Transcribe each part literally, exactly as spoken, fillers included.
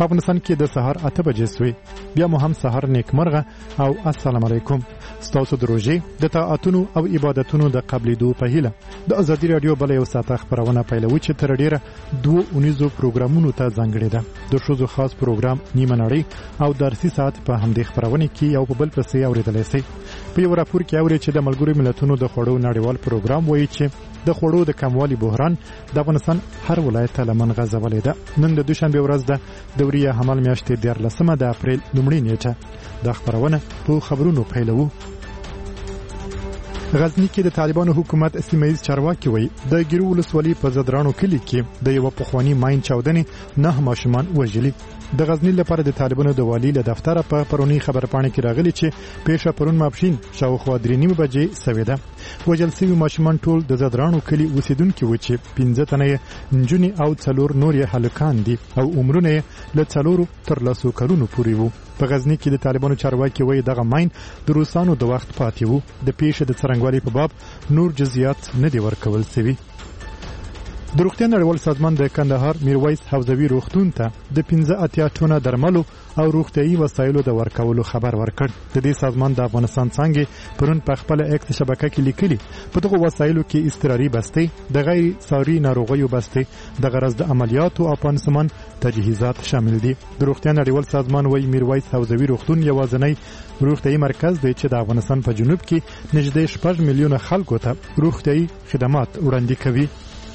په افغانستان کې د سهار اته بجې سوې. بیا مو هم سهار نیکمرغه او السلام علیکم. ستاسو د روژې د طاعتونو او عبادتونو د قبلېدو په هیله د ازادي راډیو بله یو ساعته خپرونه پیلوو چې تر ډېره دوو اونیزو پروګرامونو ته ځانګړې ده. د ښځو خاص پروګرام نیمه نړۍ او درسي ساعت په همدې خپرونې کې یو په بل پسې اورېدلی سئ. په یو راپور کې اورئ چې د ملګرو ملتونو د خوړو نړیوال پروګرام وایي چې د خوړو د کموالي بحران د افغانستان هر ولایت ته لمن غځولې ده. نن د دوشنبې ورځ ده، د وریه حمل میاشتې دیارلسمه د اپریل لومړۍ نیټه. دا خپرونه په خبرونو پیلوو. غزنی کې د طالبانو حکومت سیمه‌ییز چارواکي وایي د ګیرو ولسوالۍ په زدرانو کلي کې د یو پخوانی ماین چاودنې نه ماشومان وژلي. د غزنی لپاره د طالبانو د والی له دفتره په پرونی خبرپاڼه کې راغلي چې پیښه پرون ماپښین شاوخوا درې نیمې بجې سوې ده. وژل شوي ماشومان ټول د زدرانو کلي اوسیدونکي وو چې پنځه تنه نجونې او څلور نور یې هلکان دي او عمرونه یې له څلورو تر لسو کلونو پورې وو. په غزنی کې د طالبانو چارواکي وایي دغه ماین د روسانو د وخت پاتې وو. د پیښې د څرنګوالي په باب نور جزئیات نه دي ورکول شوي. د روغتیا نړیوال سازمان د کندهار میرویس حوزوي روغتون ته د پنځه اتیا ټونه درملو او روغتیايي وسایلو د ورکولو خبر ورکړ. د دې سازمان د افغانستان څانګې پرون په خپل ایکس شبکه کې لیکلي په دغه وسایلو کې اضطراري بستې، د غیر ساري ناروغیو بستې، د غرض د عملیاتو او پانسمان تجهیزات شامل دي. د روغتیا نړیوال سازمان وایي میرویس حوزوي روغتون یوازینی روغتیايي مرکز دی چې د افغانستان په جنوب کې نږدې شپږ میلیونه خلکو ته روغتیايي خدمات وړاندې کوي.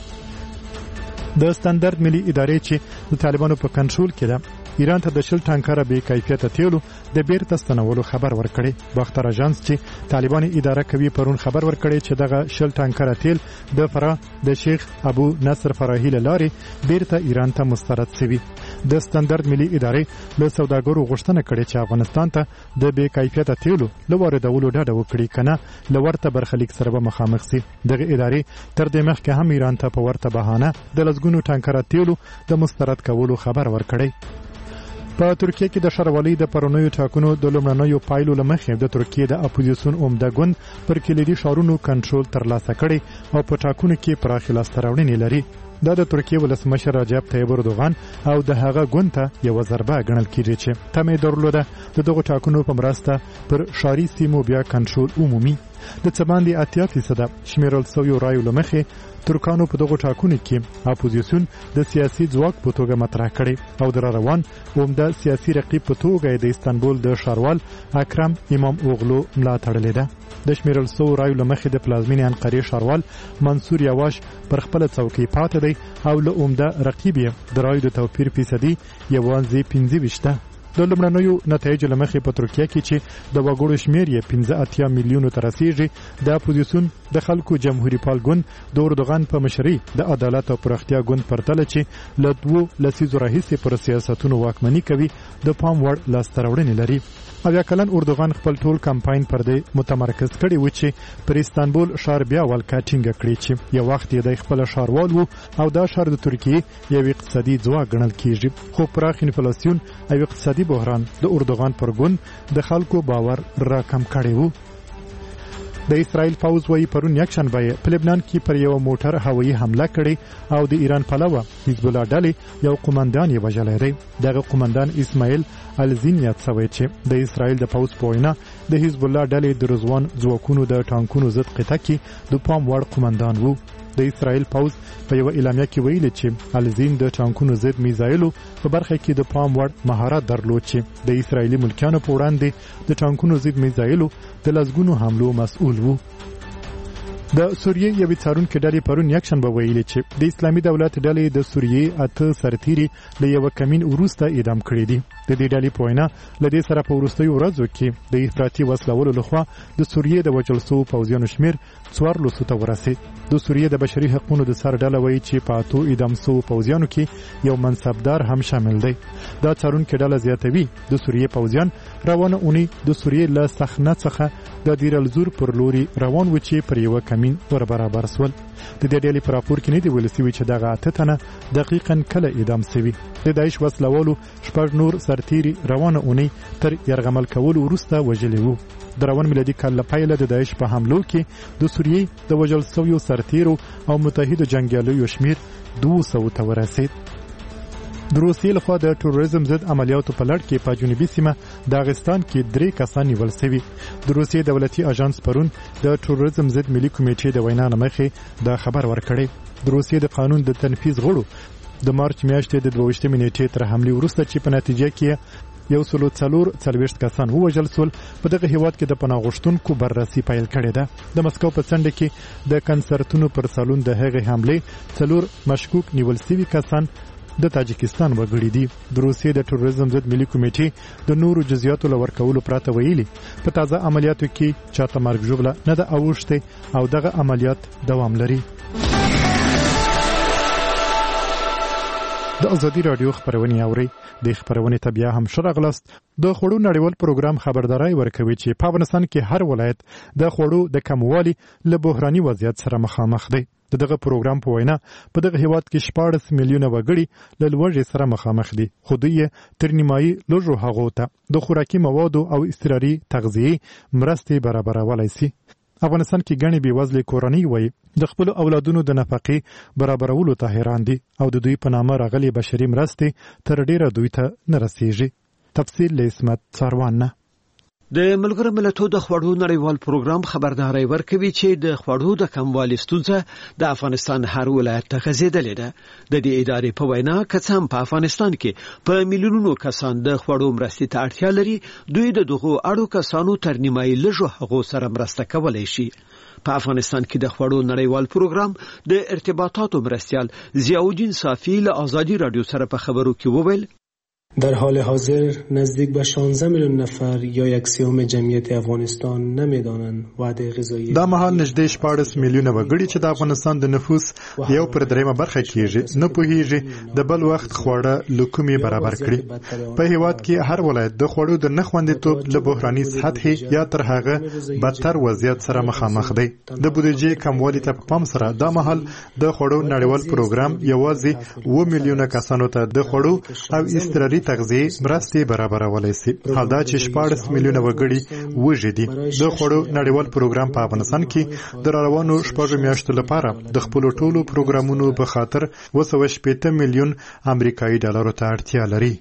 د ستاندرد ملي ادارې چې د طالبانو په کنټرول کې ده ایران ته د شل ټانکره بې کیفیته تیلو د بیرته ستنولو خبر ورکړی. باختر اژانس چې طالبان اداره کوي پرون خبر ورکړی چې دغه شل ټانکره تیل د فراه د شیخ ابو نصر فراهی له لارې بیرته ایران ته مسترد شوي. د ستاندرد ملي ادارې له سوداګرو غوښتنه کړې چې افغانستان ته د بې کیفیته تیلو له واردولو ډډه وکړي، کنه له ورته برخلیک سره به مخامخ شي. دغه ادارې تر دې مخکې هم ایران ته په ورته بهانه د لسګونو ټانکره تیلو د مسترد کولو خبر ورکړی. په ترکیه کې د ښاروالۍ د پرونیو ټاکنو د لومړنیو پایلو له مخې د ترکیه د اپوزیسیون عمده ګوند پر کلیدي ښارونو کنټرول ترلاسه کړی او په ټاکنو کې پراخې لاسته راوړنې لري. دا د ترکیه ولسمشر رجب طیب اردوغان او د هغه ګوند ته یوه ضربه ګڼل کېږي چې تمه یې درلوده د دغو ټاکنو په مرسته پر ښاري سیمو بیا کنټرول عمومي. د څه باندې اتیا فیصده شمیرل سویو رایو له مخې ترکانو په دغو ټاکنو کې اپوزیسیون د سیاسي ځواک په توګه مطرح کړي او د روان عمده سیاسي رقیب په توګه د استانبول د ښاروال اکرم امام اوغلو ملا تړلې ده. د شمیرل سویو رایو له مخې د پلازمینې انقرې ښاروال منصور یواش پر خپله څوکۍ پاتې دی او له عمده رقیب یې د رایو د توپیر فیصدي یوازې پنځه ویشت ده. د لومړنیو نتایجو له مخې په ترکیه کې چې د وګړو شمیر یې پنځه اتیا میلیونو ته رسیږي، د اپوزیسیون د خلکو جمهوریت پال ګوند د اردوغان په مشرۍ د عدالت او پراختیا ګوند پرتله چې له دوو لسیزو راهیسې پر سیاستونو واکمني کوي د پام وړ لاسته راوړنې لري. اویا کلن اردوغان خپل ټول کمپاین پر دې متمرکز کړی و چې پر استانبول ښار بیا ولکه ټینګه کړي چې یو وخت یې د خپل ښاروال وو او دا ښار د ترکیې یو اقتصادي ځواک ګڼل کیږي. خو پراخ انفلاسیون او اقتصادي بحران د اردوغان پر ګوند د خلکو باور راکم کړی وو. د اسرائیل پوځ وایي پرون یکشنبه په لبنان کې پر یو موټر هوایي حمله کړې او د ایران پلوه حزب الله ډلې یو قومندان یې وژلی دی. دغه قومندان اسماعیل الزین یاد شوی چې د اسرائیل د پوځ په وینا د حزب الله ډلې د رضوان ځواکونو د ټانکونو ضد قطعه کې د پام وړ قومندان وو. د اسرائیل پوځ په یو اعلامیه کې ویلي چې الزین د ټانکونو ضد میزایلو په برخه کې د پام وړ مهارت درلود چې د اسرائیلي ملکیانو په وړاندې د ټانکونو ضد میزایلو د لسګونو حملو مسؤل وو. د سوریې یوې څارونکې ډلې پرون یکشنبه ویلي چې د اسلامي دولت ډلې د سوریې اته سرتیري له یوه کمین وروسته اعدام کړي دي. د دې ډلې په وینا له دې سره په وروستیو ورځو کې د افراطي وسلولو لخوا د سوریې د وژل شوو پوځیانو شمیر څوارلسو ته ورسېد. د سوریې د بشري حقوقو د سر ډله وایي چې په اتو اعدام شوو پوځیانو کې یو منصبدار هم شامل دی. دا څارونکې ډله زیاتوي د سوریې پوځیان روانه اونۍ د سوریې له صحنه څخه د دیر الزور پر لوري روان و چې پر یوه کمین ور برابر سول. د دې ډلې په راپور کې نه دی ویل شوي چې دغه اته تنه دقیقاً کله اعدام شوي. د داعش وسلوالو شپږ نور سرتیري روانه اونۍ تر یرغمل کولو وروسته وژلي وو. د روان میلادي کال له پیله د داعش په حملو کې د سوریې د وژل شویو سرتیرو او متحدو جنګیالیو شمیر دوه سوو ته ورسېد. د روسیې لخوا د تروریزم ضد عملیاتو په لړ کې په جنوبي سیمه داغستان کې درې کسان نیول شوي. د روسیې دولتي اژانس پرون د تروریزم ضد ملي کمیټې د وینا مخې دا خبر ورکړی. د روسیې د قانون د تنفیذ غړو د مارچ میاشتې د دوه ویشتمې نیټې تر حملې وروسته چې په نتیجه کې یو سلو څلور څلوېښت کسان ووژل شول په دغه هیواد کې د پناه غوښتونکو بررسي پیل کړې ده. د مسکو په څنډه کې د کنسرتونو پر سالون د هغې حملې څلور مشکوک نیول شوي کسان د تاجکستان وګړي دي. د روسیې د تروریزم ضد ملي کمیټې د نورو جزئیاتو له ورکولو پرته ویلي په تازه عملیاتو کې چاته مرګ ژوبله نه ده اوښتې او دغه عملیات دوام لري. د ازادي رادیو خبرونه اوري. د خبرونه ته بیا هم ښه راغلاست. د خوړو نړیوال پروګرام خبرداري ورکوي چې په افغانستان کې هر ولایت د خوړو د کموالي له بحراني وضعیت سره مخامخ دی. دغه پروګرام په وینا په دغه هیواد کې شپاړس میلیونه وګړي له لوږې سره مخامخ دي، خو دوی تر نیمایي لږو هغو ته د خوراکي موادو او اضطراري تغذیې مرستې برابرولای شي. افغانستان کې ګڼې بېوزلې کورنۍ وایي د خپلو اولادونو د نفقې برابرولو ته حیران دي او د دوی په نامه راغلي بشري مرستې تر ډیره دوی ته نه رسیږي. تفصیل له عصمت څاروان نه. د ملګرو ملتونو د خوړو نړیوال پروګرام خبرداري ورکوي چې د خوړو د کموالي ستونزه د افغانستان هر ولایت ته غځېدلې ده. د دې ادارې په وینا که څه هم په افغانستان کې په میلیونونو کسان د خوړو مرستې ته اړتیا لري، دوی د دغو اړو کسانو تر نیمایي لږو هغو سره مرسته کولی شي. په افغانستان کې د خوړو نړیوال پروګرام د ارتباطاتو مرستیال ضیاءالدین صافی له ازادي رادیو سره په خبرو کې وویل در حال حاضر نزدیک به شانزده میلیون نفر یا یک سوم جمعیت افغانستان نمیدانند وعده غذایی. دا مهال نږدې شپاړس میلیونه وګړي چې د افغانستان د نفوس یو پر دریمه برخه کېږي نه پوهیږي د بل وخت خواړه له کومې برابر کړي. په هیواد کې هر ولایت د خوړو د نه خوندیتوب له بحراني سطحې یا تر هغه بدتر وضعیت سره مخامخ دی. د بودیجې کموالي ته په پام سره دا مهال د خوړو نړیوال پروګرام یوازې اوه میلیونه کسانو ته د خوړو او اضطراري تغذیې مرستې برابرولای شي. حال دا چې شپاړس میلیونه وګړي وږي دي. د خوړو نړیوال پروګرام په افغانستان کې د روانو شپږو میاشتو لپاره د خپل ټولو پروګرامونو په خاطر اوه سوه شپېته میلیون امریکایي ډالرو ته اړتیا لري.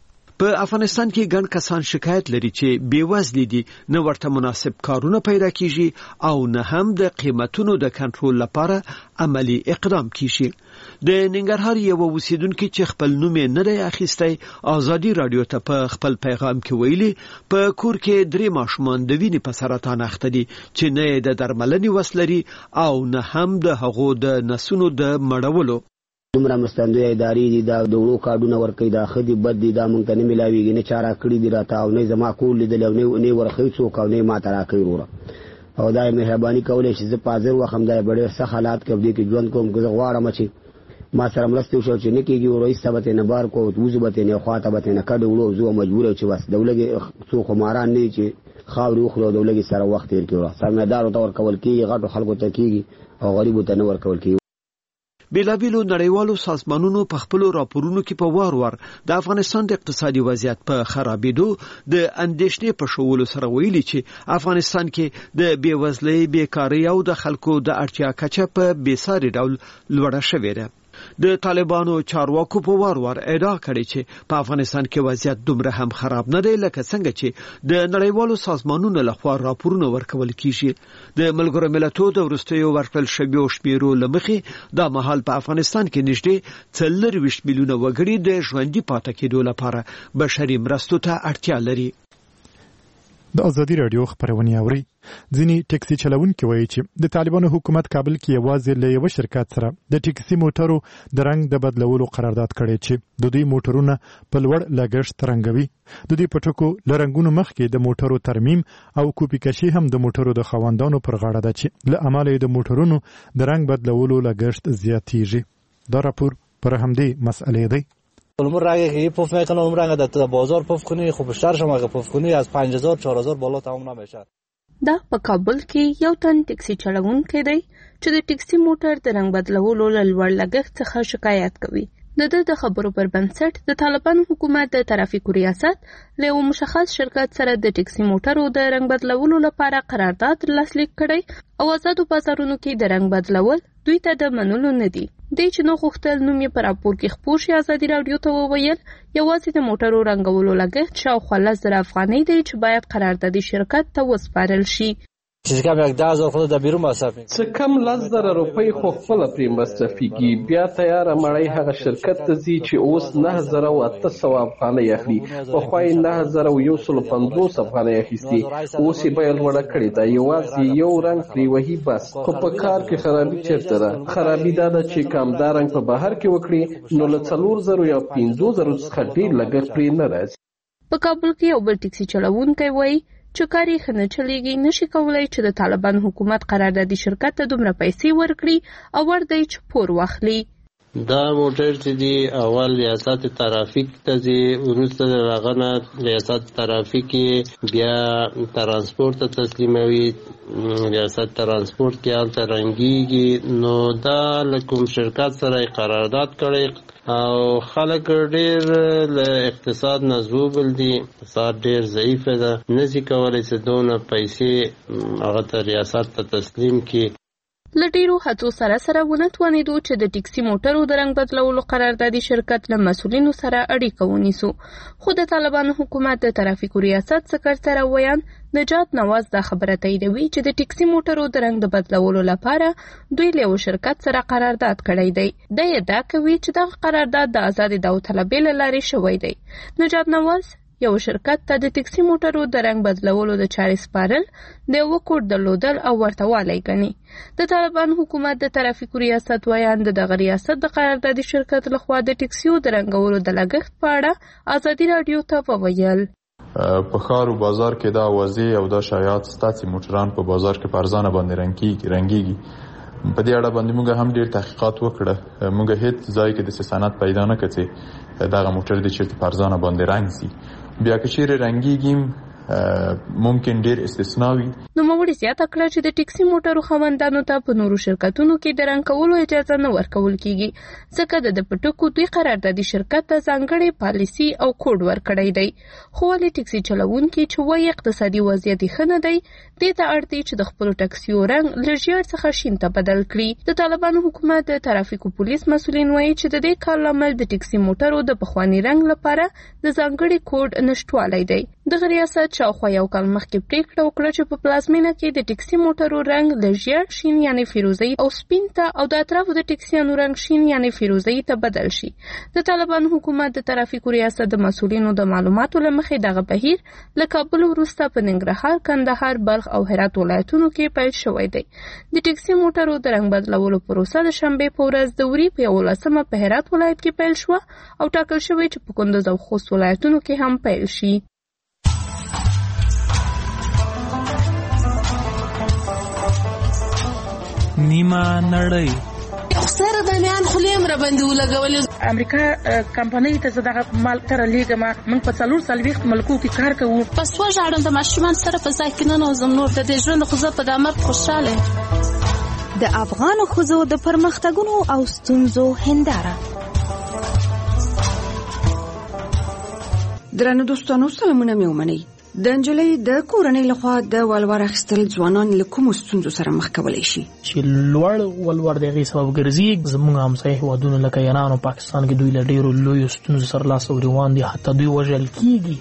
په افغانستان کې ګڼ کسان شکایت لري چې بیوزلي دي، نه ورته مناسب کارونه پیدا کیږي او نه هم د قیمتونو د کنټرول لپاره عملی اقدام کیږي. د ننګرهار یو اوسیدونکو چې خپل نوم یې نه دی اخیستی ازادي رادیو ته په خپل پیغام کې ویلي په کور کې درې ماشومان د وینې په سرطان اخته دي چې نه د درملنې وس لري او نه هم د هغو د نسونو د مړولو. دومره مستندوی ادارې دي، دا د وړو کارډونه ورکوي، دا ښه دي بد دي، دا موږ ته نه میلاویږي، نه چا راکړي دي راته او نه زما کور لیدلی او نه ورښوي څوک او نه ما ته راکوي وروره. او دا یې مهرباني کولی چې زه په حاضر وخت هم دا یې په ډېر سخت حالات کې دې کې ژوند کوم که زه غواړم چې ما سره مرسته وشي چې نه کېږي ورو ایسته به ترېنه بار کړو وځو به ترېنه خوا ته به ترېنه کډه وړو زه مجبور یم چې بس د ولږې څو خماران نه دي چې خاورې وخوري او د ولږې سره وخت تېر کړي وروه سرمایهدارو ته ورکول کېږي، غټو خلکو ته کېږي او غریبو ته نه ورکول کېږي. بیلابیلو نړیوالو سازمانونو په خپلو راپورونو کې په وار وار د افغانستان د اقتصادي وضعیت په خرابېدو د اندېښنې په شولو سره ویلي چې افغانستان کې د بېوزلۍ، بیکارۍ او د خلکو د اړتیا کچه په بېساري ډول لوړه شوې ده. د طالبانو چارواکو په وار وار ادعا کړې چې په افغانستان کې وضعیت دومره هم خراب نه دی لکه څنګه چې د نړیوالو سازمانونو لخوا راپورونه ورکول کیږي. د ملګرو ملتونو د وروستیو ورکړل شویو شمیرو له مخې دا مهال په افغانستان کې نږدې څلورویشت میلیونه وګړي د ژوندي پاتې کېدو لپاره بشري مرستو ته اړتیا لري. د ازادي رادیو خبرونه اوري. ځینی ټکسي چلوونکي وایي چې د طالبانو حکومت کابل کې یوازې له یو شرکت سره د ټکسي موټرو د رنګ د بدلولو قرارداد کړی چې د دوی موټرونه په لوړ لګښت رنګوي. د دوی په ټکو له رنګونو مخکې د موټرو ترمیم او کوپی کشي هم د موټرو د خاوندانو پر غاړه ده چې له امله د موټرونو د رنګ بدلولو لګښت زیاتیږي. دا راپور پر همدې مسئله دی. اون رنگی که پف میکنه اون رنگ در بازار پف کنی خب بیشتر شما اگه پف کنی از پنج هزار چهار هزار بالا تمام نمیشه. دا په کابل کې یو تن ټکسي چلوونکی دی چې د ټکسي موټر د رنګ بدلولو له لوړ لګښت څخه شکایت کوي. د ده د خبرو پر بنسټ د طالبانو حکومت د ترافیکو ریاست له یو مشخص شرکت سره د ټکسي موټرو د رنګ بدلولو لپاره قرارداد لاسلیک کړی او آزادو بازارونو کې د رنګ بدلول دوی ته د منلو نه دي. دی چې نو غوښتل نوم یې په راپور کې خپور شي ازادي راډیو ته وویل یوازې د موټرو رنګولو لګښت شاوخوا لس زره افغانۍ دی چې باید قراردادي شرکت ته وسپارل شي. چې کم یک ده هزار خود د بیرون مصرف څه کم لس زره روپۍ خو خپله پرې مصرفېږي، بیا تیاره مړۍ هغه شرکت ته ځي چې اوس نهه زره او اته سوه افغانۍ اخلي. پخوا یې نهه زره او یو سلو پنځوس افغانۍ اخیستې، اوس یې بیه لوړه کړې ده. یوازې یو رنګ پرې وهي بس. خو په کار کې خرابي چېرته ده؟ خرابي دا ده چې که همدا رنګ په بهر کې وکړي نو له څلور زرو یا پنځو زرو څخه ډېر لګښت پرې نه راځي. په کابل کې یو بل ټکسي چلوونکی وایي چې کار یې ښه نه چلیږي، نشي کولی چې د طالبان حکومت قراردادي شرکت ته دومره پیسې ورکړي او ور دی چې پور واخلي. دا موټر چې دی اول ریاست ترافیک ته ځي، وروسته د هغه نه ریاست ترافیک بیا ترانسپورت ته تسلیموي، ریاست ترانسپورت کې هلته رنګېږي. نو دا له کوم شرکت سره قرارداد کړی او خلک ډېر له اقتصاد نه زوبل دي، اقتصاد ډېر ضعیفه ده، نشي کولی چې دونه پیسې هغه ته ریاست ته تسلیم کړي. له ډېرو هڅو سره سره ونه توانېدو چې د ټکسي موټرو د رنګ بدلولو قراردادي شرکت له مسؤلینو سره اړیکه ونیسو، خو د طالبانو حکومت د ترافیکو ریاست سکرتر ویان نجات نواز دا خبره تاییدوي چې د ټکسي موټرو د رنګ د بدلولو لپاره دوی له یو شرکت سره قرارداد کړی دی. دی ادعا کوي چې دغه قرارداد د ازادې داوطلبۍ له لارې شوی دی. نجات نواز یو شرکت ته د ټکسي موټرو د رنګ بدلولو د چارې سپارل د یو کوډ درلودل او ورته والی ګڼي. د طالبان حکومت د ترافیکو ریاست ویان د دغه ریاست د قراردادي شرکت لخوا د ټکسیو د رنګولو د لګښت په اړه ازادي راډیو ته وویل. په ښار او بازار کې دا واضح او دا شایعات سته چې موټران په بازار کې په ارزانه باندې رنګېږي. په دې اړه باندې موږ هم ډېر تحقیقات وکړه. موږ هیڅ ځای کې د سند پیدا نه کړ چې دغه موټر د چیرته په ارزانه باندې رنګ سي. بیا که چیرې رنګېږي ممکن ډېر استثنا وي. نوموړي زیاته کړه چې د ټکسي موټرو خاوندانو ته په نورو شرکتونو کې د رنګ کولو اجازه نه ورکول کیږي، ځکه د په ټکو دوی قراردادي شرکت ته ځانګړې پالیسي او کوډ ورکړی دی. خو ولې ټکسي چلوونکي چې وایي اقتصادي وضعیت ښه نه دی، دې ته اړ دی چې د خپلو ټکسیو رنګ له ژیړ څخه شین ته بدل کړي. د طالبانو حکومت د ترافیکو پولیس مسؤلین وایي چې د دې کار لامل د ټکسي موټرو د پخواني رنګ لپاره د ځانګړي کوډ نشټوالی دی. دغه ریاست شاوخوا یو کال مخکې پریکړه وکړه چې په پلازمینه کې د ټکسي موټرو رنګ له ژیړ شین یعنی فیروزه‌ای او سپین ته او د اطرافو د ټکسیانو رنګ شین یعنی فیروزه‌ای ته بدل شي. د طالبانو حکومت د ترافیکو ریاست د مسؤلینو د معلوماتو له مخې دغه بهیر له کابل وروسته په ننګرهار، کندهار، بلخ او هرات ولایتونو کې پیل شوی دی. د ټکسي موټرو د رنګ بدلولو پروسه د شنبې په ورځ د وري په یولسمه په هرات ولایت کې پیل شوه او ټاکل شوی چې په کندز او خوست ولایتونو کې هم پیل شي. نیمه نړۍ سره د میان خلیم را باندې ولګولې. امریکا کمپنۍ ته زداغه مال تر لیګه ما من په څلور سالويخت ملکو کې کار کوو. پس وژاړم د ماشومان سره په ځای کې نه نوزم نور د دې ژوند خو زه په دامر خوشاله. د افغان ښځو د پرمختګونو او ستونزو هنداره. درنو دوستانو سلامونه مې ومنئ. د انجلۍ د کورنۍ لخوا د ولور اخیستل ځوانان له کومو ستونزو سره مخ کولی شي؟ چې لوړ ولور د هغې سبب ګرځي. زموږ همسایه هېوادونه لکه ایران او پاکستان کې دوی له ډېرو لویو ستونزو سره لاس او ګرېوان دي، حتی دوی وژل کېږي.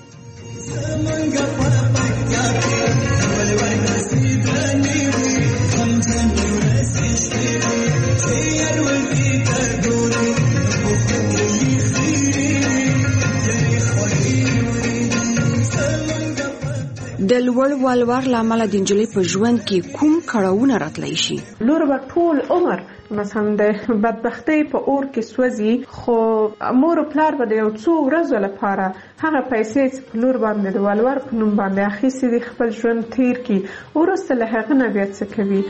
د لوړ ولور له امله د نجلۍ په ژوند کې کوم کړاوونه راتلی شي؟ لور به ټول عمر مثلا د بدبختۍ په اور کې سوځي، خو مور او پلار به د یو څو ورځو لپاره هغه پیسې چې په لور باندې د ولور په نوم باندې اخیستې دي خپل ژوند تیر کړي، وروسته له هغه نه بیا څه کوي.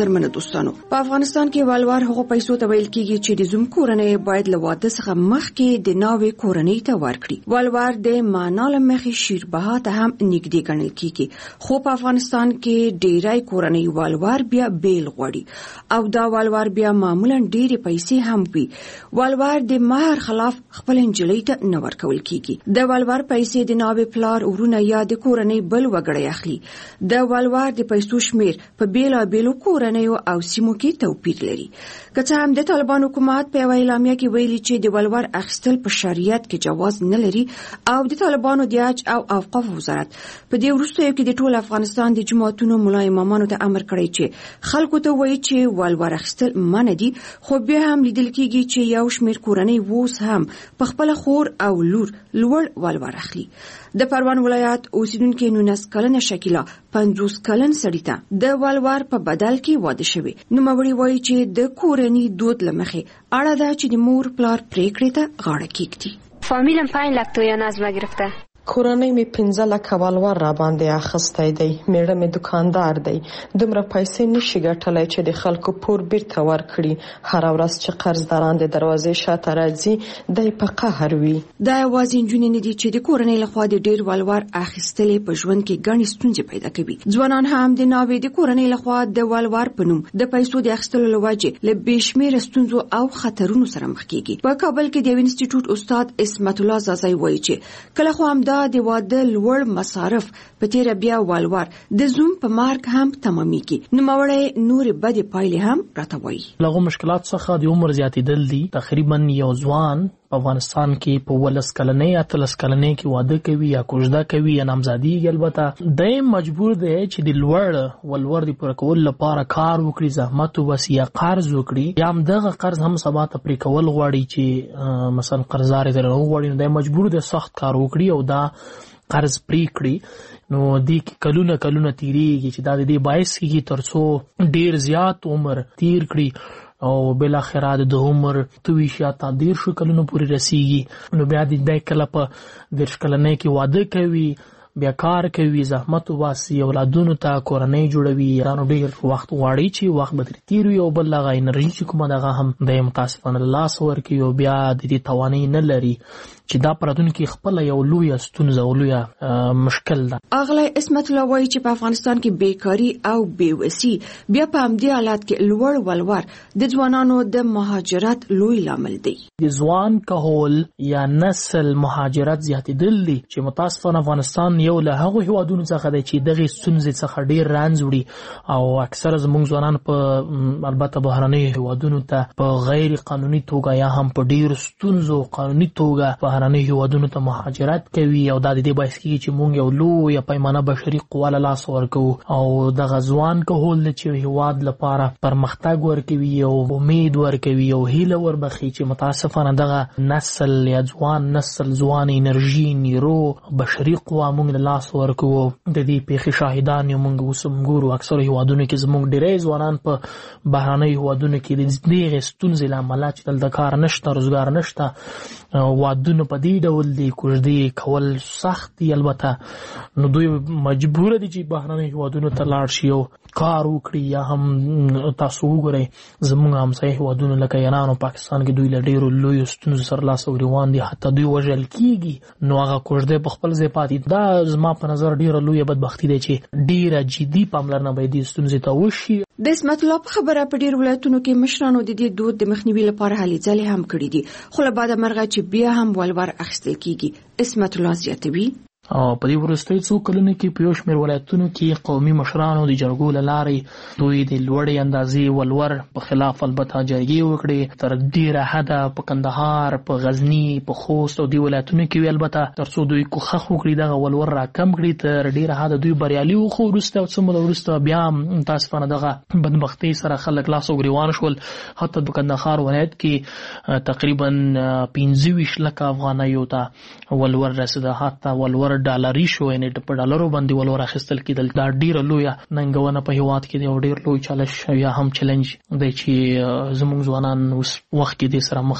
قدرمن دوستانو په افغانستان کې والوار هغه پیسو ته ویل کیږي چې د زوم کورنۍ باید له واده څخه مخکې د ناوې کورنۍ ته ورکړي. والوار د معنا له مخې شیربها ته هم نږدې ګڼل کیږي، خو په افغانستان کې ډیری کورنۍ والوار بیا بیل غواړي او دا والوار بیا معمولا ډیرې پیسې هم وي. والوار د مہر خلاف خپل انجلۍ ته نه ورکول کیږي. د والوار پیسې د ناوې پلار ورونه یا د کورنۍ بل وګړی اخلي. د والوار د پیسو شمیر په بیلا بیلو کورنیو او سیمو کې توپیر لري. که څه هم د طالبان حکومت په یوه اعلامیه کې ویلي چې د والوار اخیستل په شریعت کې جواز نه لري او د طالبانو د حج او اوقاف وزارت په دې وروستیو کې د ټول افغانستان د جماعتونو ملا امامانو ته امر کړی چې خلکو ته وایي چې والوار اخیستل منع دي، خو بیا هم لیدل کېږي چې یو شمیر کورنۍ اوس هم په خپله خور او لور لوړ والوار اخلي. د پروان ولایت اوسیدونکو نونس کلنه شکیلا پنځوس کلن سړی ته د والوار په بدل کې واده شوی. نوموړی وایي چې د کورنۍ دود لمخې اړه ده چې د مور پلار پریکړې ته غاړه کېږدي. فامیلم پنج لک تویان از ما گرفته. کورنۍ می پنځه لکه والوار را باندې اخیستی دی. میړه می دکاندار دی. دومره پیسې نشي ګټلی چې د خلکو پور بیرته ورکړي. هره ورځ چې قرضداران د دروازې شاته راځي دی په قهر وي. دا یوازې نجونې نه دي چې د کورنۍ لخوا د ډیر والوار اخیستلې په ژوند کې ګڼې ستونزې پیدا کوي. ځوانان هم د ناوې د کورنۍ لخوا د والوار په نوم د پیسو د اخیستلو له وجې له بې شمېره ستونزو او خطرونو سره مخ کېږي. په کابل کې د یو انسټیټوټ استاد اسمت الله زازی وایي چې کله خو هم دا د واده لوړ مصارف په تیره بیا والوار د زوم په مارک هم تمامېږي. نوموړی نورې بدې پایلې هم راته وایي. له مشکلات څخه د عمر زیاتېدل دي. تقریبا یو ځوان په افغانستان کې په ولس کلنۍ اتلس کلنۍ کې واده کوي یا کوژده کوي یا نامزادیږي. البته دی مجبور دی چې د لوړ ولور د پوره کولو لپاره کار وکړي، زحمت وباسي یا قرض وکړي، یا هم دغه قرض هم سبا ته پرې کول غواړي چې مثلا قرضدار یې درنه وغواړي، نو دی مجبور دی سخت کار وکړي او دا قرض پرې کړي. نو دې کلونه کلونه تیریږي چې دا د دې باعث کېږي تر څو ډیر زیات عمر تیر کړي او بل اخره د عمر تویش یا تا دیر شو کلونو پورې رسیږي. نو بیا د کله په دیرش کلنۍ کې واده کوي، بیا کار کوي، زحمت وباسي، اولادونو ته کورنۍ جوړوي. دا نو ډیر وخت غواړي چې وخت به ترې تیر وي او بل هغه انرژي چې کومه دغه هم د متاسفانه لاس ورکوي او بیا د دې توانایي نه لري چې دا پراتونکي خپله یو لویه ستونزه او لویه مشکل ده. اغلی اسمت الله وایي چې په افغانستان کې بیکاري او بېوسي بیا په همدې حالات کې لوړ ولور د ځوانانو د مهاجرت لوی لامل دی. د ځوان کهول یا نسل مهاجرت زیاتېدل دي چې متاسفانه افغانستان یو له هغو هیوادونو څخه دی چې دغې ستونزې څخه ډېر رنځ وړي او اکثره زموږ ځوانان په البته بهرنیو هیوادونو ته په غیر قانوني توګه یا هم په ډېرو ستونزو قانوني توګه بهرنیو هیوادونو ته مهاجرت کوي او دا د دې باعث کېږي چې موږ یو لویه پیمانه بشري قوه له لاسه ورکوو او دغه ځوان کهول دی چې هیواد لپاره پرمختګ ورکوي او امید ورکوي او هیله وربخي چې متاسفانه دغه نسل یا ځوان نسل ځوان انرژي نیرو بشري قوه موږ له لاسه ورکوو. د دې پیښې شاهدان یو موږ اوس هم ګورو اکثرو هیوادونو کې زموږ ډېری ځوانان په بهرنیو هیوادونو کې د دغې ستونزې له امله چې دلته کار نشته، روزګار نشته، وادونه په دې ډول دي، کوژدې کول سخت دي. البته نو دوی مجبوره دي چې بهرنیو هیوادونو ته لاړ شي او کار وکړي. یا هم تاسو وګورئ زموږ همسایه هیوادونه لکه ایران او پاکستان کې دوی له ډېرو لویو ستونزو سره لاس او ګرېوان دي، حتی دوی وژل کېږي. نو هغه کوژدې په خپل ځای پاتې. دا زما په نظر ډیره لویه بدبختي ده چې ډیره جدي پاملرنه باید دې ستونزې ته وشي. د اسمت الله په خبره په ډیرو ولایتونو کې مشرانو د دې دود د مخنیوي لپاره هلې ځلې هم کړي دي، خو له بعده مرغه چې بیا هم ولور اخیستل کیږي. اسمت الله زیاتوي او په دې وروستیو څو کلونو کې په یو شمېر ولایتونو کې قومي مشرانو د جرګو له لارې دوی د لوړې اندازې ولور په خلاف البته جرګې وکړې. تر ډېره حده په کندهار، په غزني، په خوست او دې ولایتونو کې وي البته تر څو دوی کوښښ وکړي دغه ولور را کم کړي. تر ډېره حده دوی بریالي وو، خو وروسته څه موده وروسته بیا متاسفانه دغه بدبختۍ سره خلک لاس او ګرېوان شول. حتی په کندهار ولایت کې تقریبا پنځه ویشت لکه افغانیو ته ولور رسېده، حتی ولور ډالري شو، یعنې په ډالرو باندې ولور اخیستل کېدل. دا ډېره لویه ننګونه په هېواد کې دی او ډېر لوی چالش یا هم چلنج دی چې زموږ ځوانان اوس وخت کې دې سره مخ دي.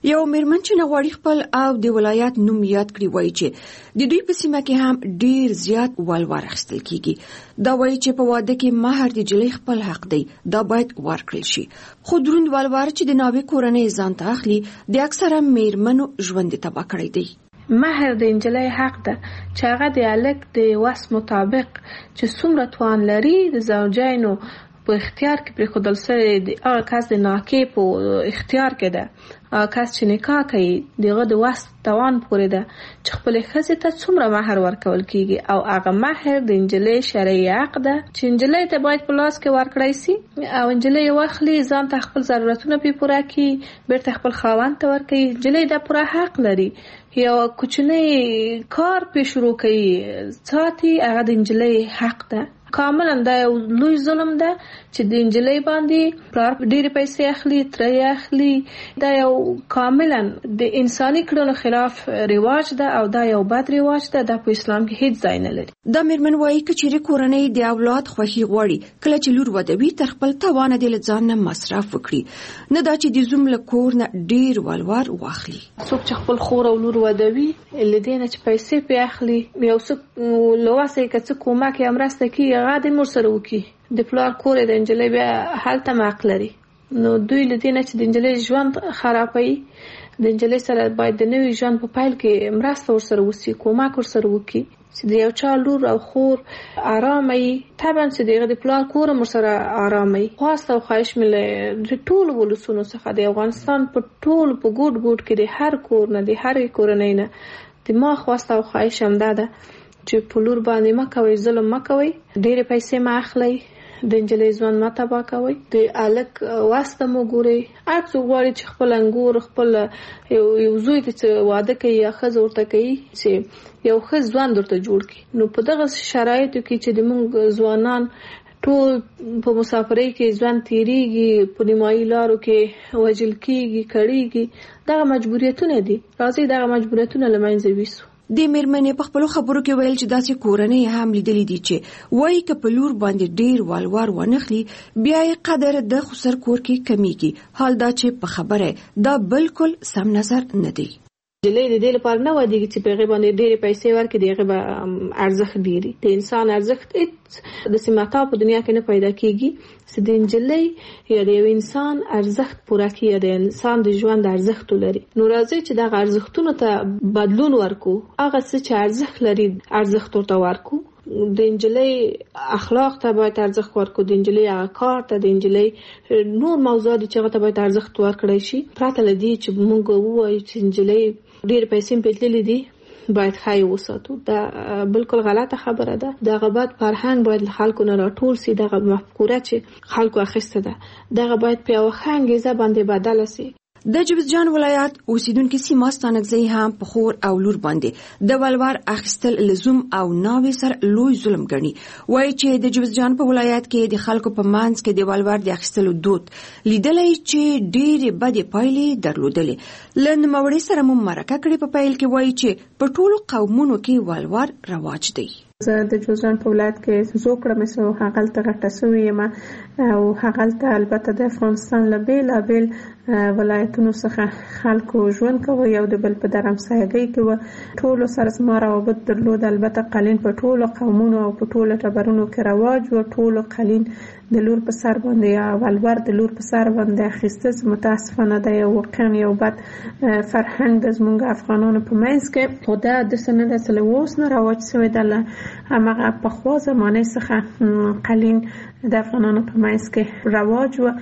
یو میرمن چې نه غواړي خپل او د ولایت نوم یاد کړي وایي چې د دوی په سیمه کې هم ډیر زیات والوار اخیستل کیږي. دا وایي چې په واده کې مهر د جلۍ خپل حق دی، دا باید ورکړل شي. خو دروند والوار چې د ناوې کورنۍ ځان ته اخلي د اکثره میرمنو ژوند تباه کړی دی. مهر د انجلۍ حق ده چې هغه د الک د وس مطابق چې څومره توان لري د زوجینو په اختیار کې پرې خودل سره د هغه کس د ناکې په اختیار کې ده. هغه کس چې نکاح کوي دغه د وس توان پورې ده چې خپل ښځې ته څومره مهر ورکول کیږي او هغه مهر د انجلۍ شرعي حق ده چې انجلۍ ته باید په لاس کې ورکړی سي او انجلۍ واخلي ځان ته خپل ضرورتونه پې پوره کړي، بیرته خپل خاوند ته ورکوي. انجلۍ دا پوره حق لري. یو کوچنی کار پې شروع کوي ساتي، هغه د انجلۍ حق ده. کاملا دا یو لوی ظلم ده چې د انجلۍ باندې پلار ډېرې پیسې اخلي، ترې اخلي. دا یو کاملا د انساني کړنو خلاف رواج ده او دا یو بد رواج ده. دا په اسلام کې هیڅ ځای نه لري. دا میرمن وایي که چیرې کورنۍ د اولاد خوښي غواړي، کله چې لور ودوي تر خپل توانه دې له ځان نه مصرف وکړي، نه دا چې د زوم له کور نه ډېر والوار واخلي. څوک چې خپل خور او لور ودوي له دې نه چې پیسې پې اخلي، یو څوک له وسه یې که څه کومک یا مرسته کوي هغه دې مور سره وکړي. د پلار کور یې د انجلۍ بیا هلته هم حق لري. نو دوی له دې نه چې د انجلۍ ژوند خرابوي، د انجلۍ سره باید د نوي ژوند په پیل کې مرسته ورسره وسي، کومک ورسره وکړي چې د یو چا لور او خور آرامه وي. طبعا چې دغه د پلار کور هم ورسره آرامه وي. خواست او خواهش مې له د ټولو ولسونو څخه د افغانستان په ټولو په ګوټ ګوټ کې د هر کور نه د هرې کورنۍ نه د ما خواست او خواهش همدا ده چې په لور باندې مه کوئ، ظلم مه کوئ، ډېرې پیسې مه اخلئ، د انجلۍ ژوند مه تباه کوئ، د هلک وس ته مو ګورئ. هر څوک غواړي چې خپل انګور خپل یو زوی ته چې واده کوي یا ښځه ورته کوي چې یو ښه ژوند ورته جوړ کړي. نو په دغه شرایطو کې چې زموږ ځوانان ټول په مسافرۍ کې ژوند تیریږي، په نیمایي لارو کې وژل کیږي، کړیږي، دغه مجبوریتونه دي. راځئ دغه مجبوریتونه له منځه ویسو. د میرمنې په خپلو خبرو کې ویل چې داسې کورنۍ هم لیدلې دي چې وایي که په لور باندې ډېر والوار ونخلي بیا یې قدر د خسر کور کې کمیږي. حال دا چې په خبره دا بالکل سم نظر نه دی. انجلۍ د دې لپاره نه ودیږي چې په هغې باندې ډېرې پیسې ورکړي، د هغې به ارزښت ډېري. د انسان ارزښت هېڅ د سمتا په دنیا کې نه پیدا کېږي چې د انجلۍ یا د یو انسان ارزښت پوره کړي یا د انسان د ژوند ارزښت ولري. نو راځئ چې دغه ارزښتونو ته بدلون ورکړو، هغه څه چې ارزښت لري ارزښت ورته ورکړو. د انجلۍ اخلاق ته باید ارزښت ورکړو، د انجلۍ هغه کار ته، د انجلۍ نور موضوعات چې هغه ته باید ارزښت ورکړی شي، پرته له دې چې موږ ووایو چې انجلۍ ډېر پیسې پې تللې دي باید ښایي وساتو. دا بالکل غلطه خبره ده. دغه بد فرهنګ باید له خلکو نه راټول سي. دغه مفکوره چې خلکو اخیسته ده دغه باید په یوه ښه انګیزه باندې بدله سي. د جوزجان ولایت اوسیدونکو سیما ستانکزی هم په خور او لور باندې د والوار اخیستل لزوم او ناوې سره لوی ظلم ګڼي. وایي چې د جوزجان په ولایت کې د خلکو په منځ کې د والوار د اخیستلو دود لیدلی چې ډېرې بدې پایلې درلودلې. له نوموړي سره مو مرکه کړې. په پیل کې وایي چې په ټولو قومونو کې والوار رواج دی. زه د جوزجان په ولایت کې زو کړم سو هغلته غټه سوې یم او هغلته البته د افغانستان له بیلابیل ولایتونو څخه خلکو ژوند کوي او د بل په درمسایګۍ کې و ټولو سره زما روابط درلود. البته قالین په ټولو قومونو او په ټولو ټبرونو کې رواج و. ټولو قالین د لور په سر باندې یا والور د لور په سر باندې اخیسته متاسفانه د یو واقعا یو بد فرهنګ د زموږ افغانانو په منځ کې. خو دا د سنده سره اوس نه رواج شوی دی. همغه پخوا زمانه څخه قالین د افغانانو په منځ کې رواج و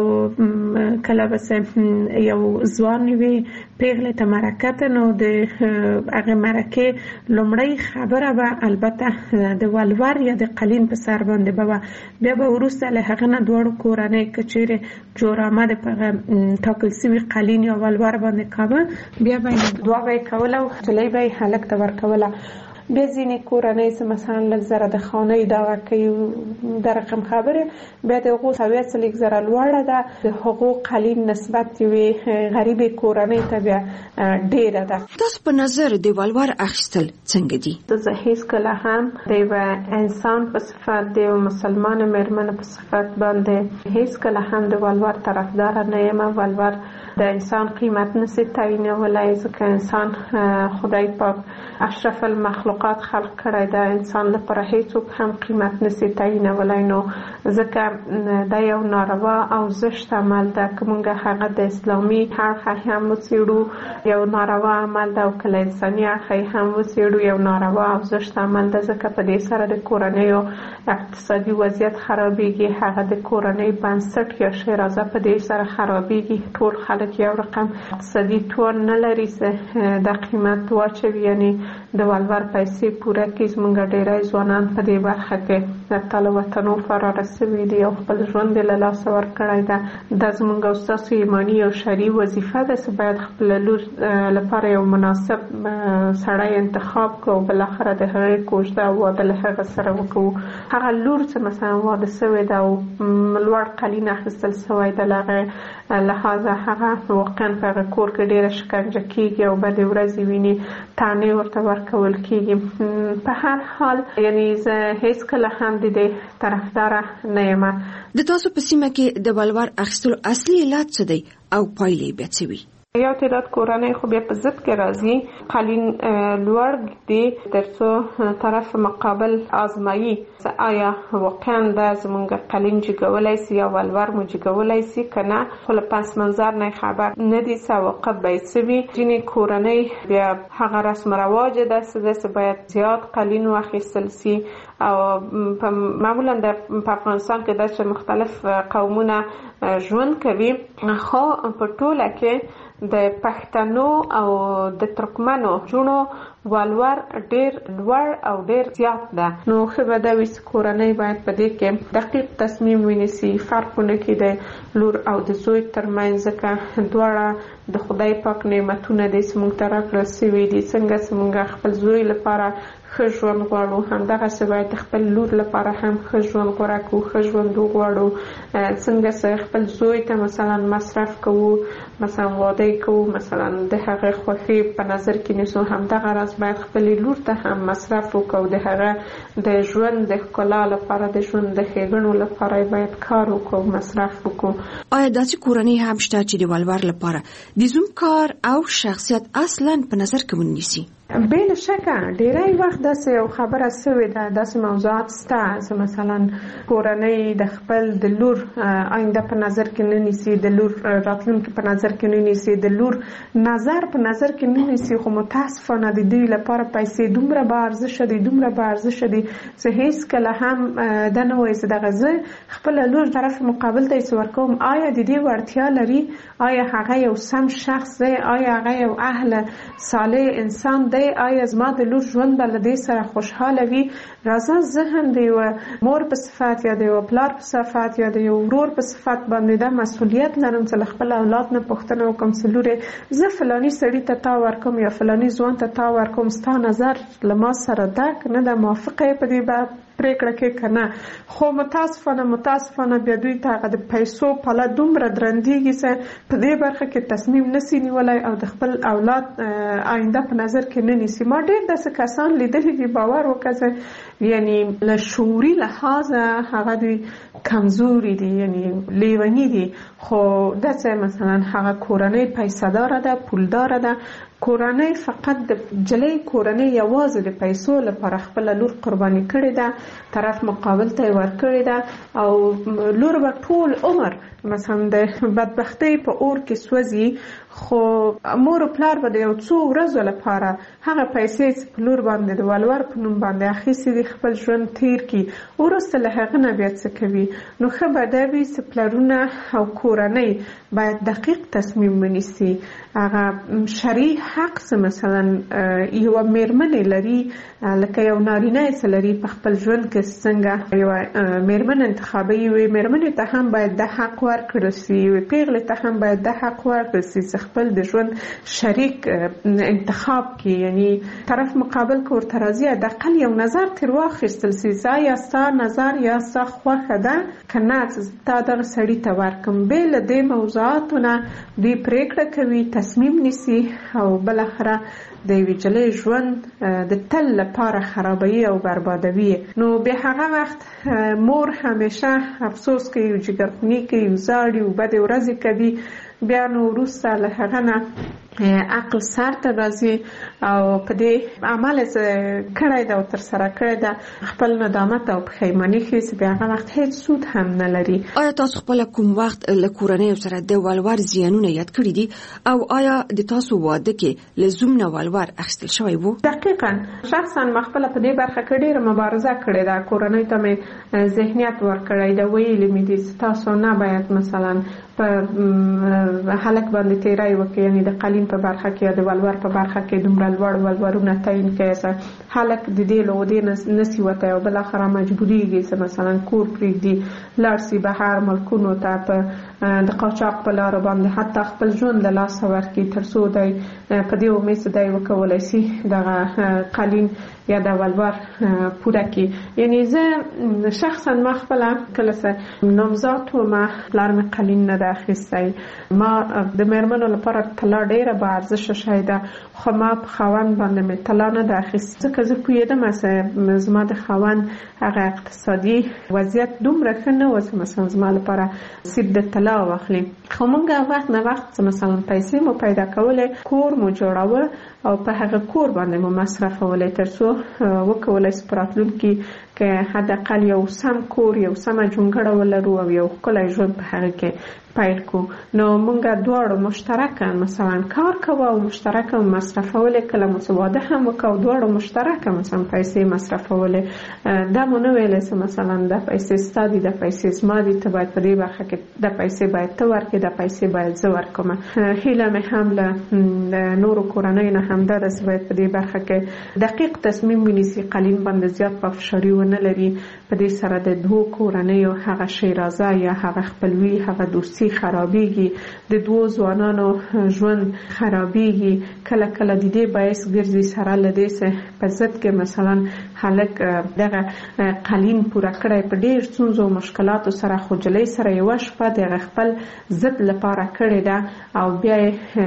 او کله بس یو ځوان وي پیغله ته مرکه نو د هغه مرکه لومړی خبره به البته د والور یا د قالین په سر باندې به بیا به وروسته له هغه نه دواړو کورنۍ کچېرې جوړامه د په ټاکل سوي قالین یا والور باندې کاوه بیا به دوه به یې کوله او جلۍ به یې هلک ته ورکوله. بیا ځینې کورنۍ چې مثلا لږ زره د خانۍ دغه کوي د رقم خبره بیا د هغو سویه څه لږ زره لوړه ده د هغو قالین نسبت یوې غریبې کورنۍ ته بیا ډېره ده. تاسو په نظر د والور اخیستل څنګه دي؟ زه هېڅکله هم د یوه انسان په صفت د یو مسلمانه مېرمنې په صفت باندې هېڅکله هم د والور طرفداره نه یم. والور د انسان قیمت نسی تعیینولای، ځکه انسان خدای پاک اشرف المخلوقات خلق کړی دا انسان لپاره هیڅوک هم قیمت نسی تعیینولای. نو ځکه دا یو ناروا او زشت عمل ده که موږ هغه د اسلامي اړخه هم وڅېړو، یو ناروا عمل ده، او که له انساني اړخه هم وڅېړو یو ناروا او زشت عمل ده، ځکه په دې سره د کورنیو اقتصادي وضعیت خرابېږي، هغه د کورنۍ بنسټ یا شیرازه په دې سره خرابېږي. ټول خلک یو رقم اقتصادي توان نه لري چې دا قیمت واچوي، یعنی د ولور پیسې پوره کړي. زموږ ډېری ځوانان په دې برخه کې د تاله وطنو فراره سوي دي او خپل ژوند یې له لاسه ورکړی ده. دا زموږ او ستاسو ایماني او شرعي وظیفه ده چې باید خپله لور لپاره یو مناسب سړی انتخاب کړو او بالاخره د هغې کوژده او واده له هغه سره وکړو. هغه لور چې مثلا واده سوې ده او لوړ قلین اخیستل سوی ده، له هغې لحاظه هغه واقعا په هغه کور کې ډېره شکنجه کېږي او بدې ورځې ویني، تانې ورته ورکول کېږي. په هر حال یعنی زه هېڅکله هم د دې طرفداره نه یم. د تاسو په سیمه کې د ولور اخیستلو اصلي علت څه دی او پایلې بیا څه وي؟ یو تعداد کورنۍ خو بیا په ضد کې راځي، قلین لوړ دی تر څو طرف مقابل آزمایي آیا واقعا دا زمونږ قلین جګولی سي یا ولور مو جګولی سي که نه، خو له پس منظر نه خبر نه دي څه عواقب به یې څه وي. ځینې کورنۍ بیا هغه رسم رواج ده چې باید زیات قلین واخیستل سي، او معمولا په افغانستان کې دا چې مختلف قومونه ژوند کوي، خو په ټوله کې د پښتنو او د ترکمنو جونو ولور ډیر لوړ او ډیر زیات ده. نو ښه به دا وي چې کورنۍ باید په دې کې دقیق تصمیم ونیسي، فرق ونه کړي د لور او د زوی ترمنځ، ځکه دواړه د خدای پاک نعمتونه دي چې موږ ته راکړل سوي دي. څنګه چې موږ خپل زوی لپاره ښه ژوند غواړو، همدغسې باید خپل لور لپاره هم ښه ژوند غوره کړو، ښه ژوند وغواړو. څنګه چې خپل زوی ته مثلا مصرف کوو، مثلا واده کوو، مثلا د هغې خوښي په نظر کې نیسو، همدغه راز باید خپلې لور ته هم مصرف وکړو، د هغه د ژوند د ښکلا لپاره، د ژوند د ښېګڼو لپاره باید کار وکړو، مصرف وکړو. آیا داسې کورنۍ هم شته چې د ولور لپاره د زوم کار او شخصیت اصلا په نظر کې ونیسي؟ بلا شکه ډیری وخت داسې یو خبره سوې ده، داسې موضوعات شته چې مثلا کورنۍ د خپل د لور آینده په نظر کې نه نیسي، د لور راتلونکي په نظر کې نه نیسي، د لور نظر په نظر کې نه نیسي، خو متاسفانه د دوی لپاره پیسې دومره با ارزښته دي، دومره با ارزښته دي چې هېڅکله هم دا نه وایي چې دغه زه خپله لور طرف مقابل ته یې څه ورکوم، آیا د دې وړتیا لري، آیا هغه یو سم شخص دی، آیا هغه یو اهل صالح انسان دی، آیا زما د لور ژوند به له دې سره خوشحاله وي. راځه زه هم د یوه مور په صفت یا د یوه پلار په صفت یا د یو ورور په صفت باندې دا مسؤلیت لرم چې له خپل اولاد نه پوښتنه وکړم چې لورې زه فلاني سړي ته تا ورکوم یا فلاني ځوان ته تا ورکوم، ستا نظر له ما سره ده که نه ده، موافقه یې په دې پریکړه کې که نه. خو متاسفانه متاسفانه بیا دوی ته هغه د پیسو پله دومره درندېږي چې په دې برخه کې تصمیم نسي نیولی او د خپل اولاد آینده په نظر کې نه نیسي. ما ډېر داسې کسان لیدلي دي، باور وکړه، یعنی له شعوري لحاظه هغه دوی کمزوري دي، یعنی لیوني دي، خو داسې مثلا هغه کورنۍ پیسه‌داره ده، پولداره ده، کورنۍ فقط د جلۍ کورنۍ یوازې د پیسو لپاره خپله لور قرباني کړې ده، طرف مقابل ته یې ورکړې ده، او لور به ټول عمر مثلا د بدبختۍ په اور کې سوځي، خو مور و پلار به د یو څو ورځو لپاره هغه پیسې چې په لور باندې د ولور په نوم باندې اخیستې دي خپل ژوند تیر کړي، وروسته له هغه نه بیا څه کوي. نو ښه به دا وي چې پلرونه او کورنۍ باید دقیق تصمیم ونیسي. هغه شرعي حق چې مثلا یوه مېرمنې لري، لکه یو نارینه چې لري په خپل ژوند کې څنګه یوه مېرمن انتخابوي، یوې مېرمنې ته هم باید دا حق ورکړل سي، یوې پیغلې ته هم باید دا حق ورکړل سي چې خپل د ژوند شریک انتخاب کې، یعنی طرف مقابل که ورته راځي حداقل یو نظر ترې واخیستل سي چې یا ستا نظر یا ستا خوښه ده که نه چې تا دغه سړي ته ورکړم. بې له دې موضوعاتو نه دوی پرېکړه کوي، تصمیم نیسي او بالاخره د یوې جلۍ ژوند د تل لپاره خرابوي او بربادوي. نو بیا هغه وخت مور همیشه افسوس کوي، جګرخوني کوي، وزاړي او بدې ورځې کوي، بیا نو وروسته له هغه نه عقل سر ته راځي او په دې عمل کړی دا او تر سره کړی دا خپل ندامت او پښیماني ښیي بیا هغه وخت هیڅ سود هم نه لري. آیا تاسو خپل کوم وخت له کورنۍ سره د ولور زیانونه یاد کړی دي او آیا د تاسو واده کې لزوم نه ولور اخیستل شوی وو؟ دقیقاً شخصا ما خپل په دې برخه کې ډیره مبارزه کړې ده. کورنۍ ته مې ذهنیت ورکړی دا ویلي مې دي تاسو نه باید مثلا په هلک باندې تیرای وکړي، یعنی د قالین په برخه کې یا د ولور په برخه کې دومره لوړ ولورونه تعیین کړي هلک د دې لودې نسی وته او بل اخر مجبوریږي چې مثلا کور پرېږدي لاړ شي بهر ملکونو ته په د قاچاق په لار باندې حتی خپل ژوند له لاسه ورکړي تر څو دی په دې امید چې دی وکولی شي دغه قالین یا د ولور پوره کړي. یعنی زه شخصا ما خپله کله چې نامزاد وم پلار مې قالین نه ده اخیستی. ما د مېرمنو لپاره طلا ډېره با ارزشه شی ده خو ما په خاوند باندې مې طلا نه ده اخیستې ځکه زه پوهېدم چې زما د خاوند هغه اقتصادي وضعیت دومره ښه نه و چې مثلا زما لپاره سیب د طلا واخلي. خو موږ وخت نه وخت مثلا پیسې مو پیدا کولې، کور مو جوړاوه او په هغه کور باندې مو مصرفولی تر څو وکولی شو په راتلونکي کې حداقل یو سم کور یو سمه جونګړه ولرو او یو ښکلی ژوند په هغه کې پیل کو. نو موږ دواړو مشترکه مثلا کار کوو او مشترکه مصرفولې، کله مو څه واده هم وکړو دواړو مشترکه مثلا پیسې مصرفولې. دا مو نه ویلی چې مثلا دا پیسې ستا دي دا پیسې زما دي ته باید په دې برخه کې دا پیسې باید ته ورکړې دا پیسې باید زه ورکړم. هیله مې هم له نورو کورنیو نه همدا ده چې باید په دې برخه کې دقیق تصمیم ونیسي، قالین باندې زیات پافشاري ونه لري. په دې سره د دوو کورنیو هغه شیرازه یا هغه خپلوي هغه دوستي خرابېږي، د دوو ځوانانو ژوند خرابېږي. کله کله د دې باعث ګرځي سره له دې چې په ضد کې مثلا هلک دغه قالین پوره کړی په ډېر ستونزو او مشکلاتو سره خو جلۍ سره یوه شپه د خپل ضد لپاره کړې ده او بیا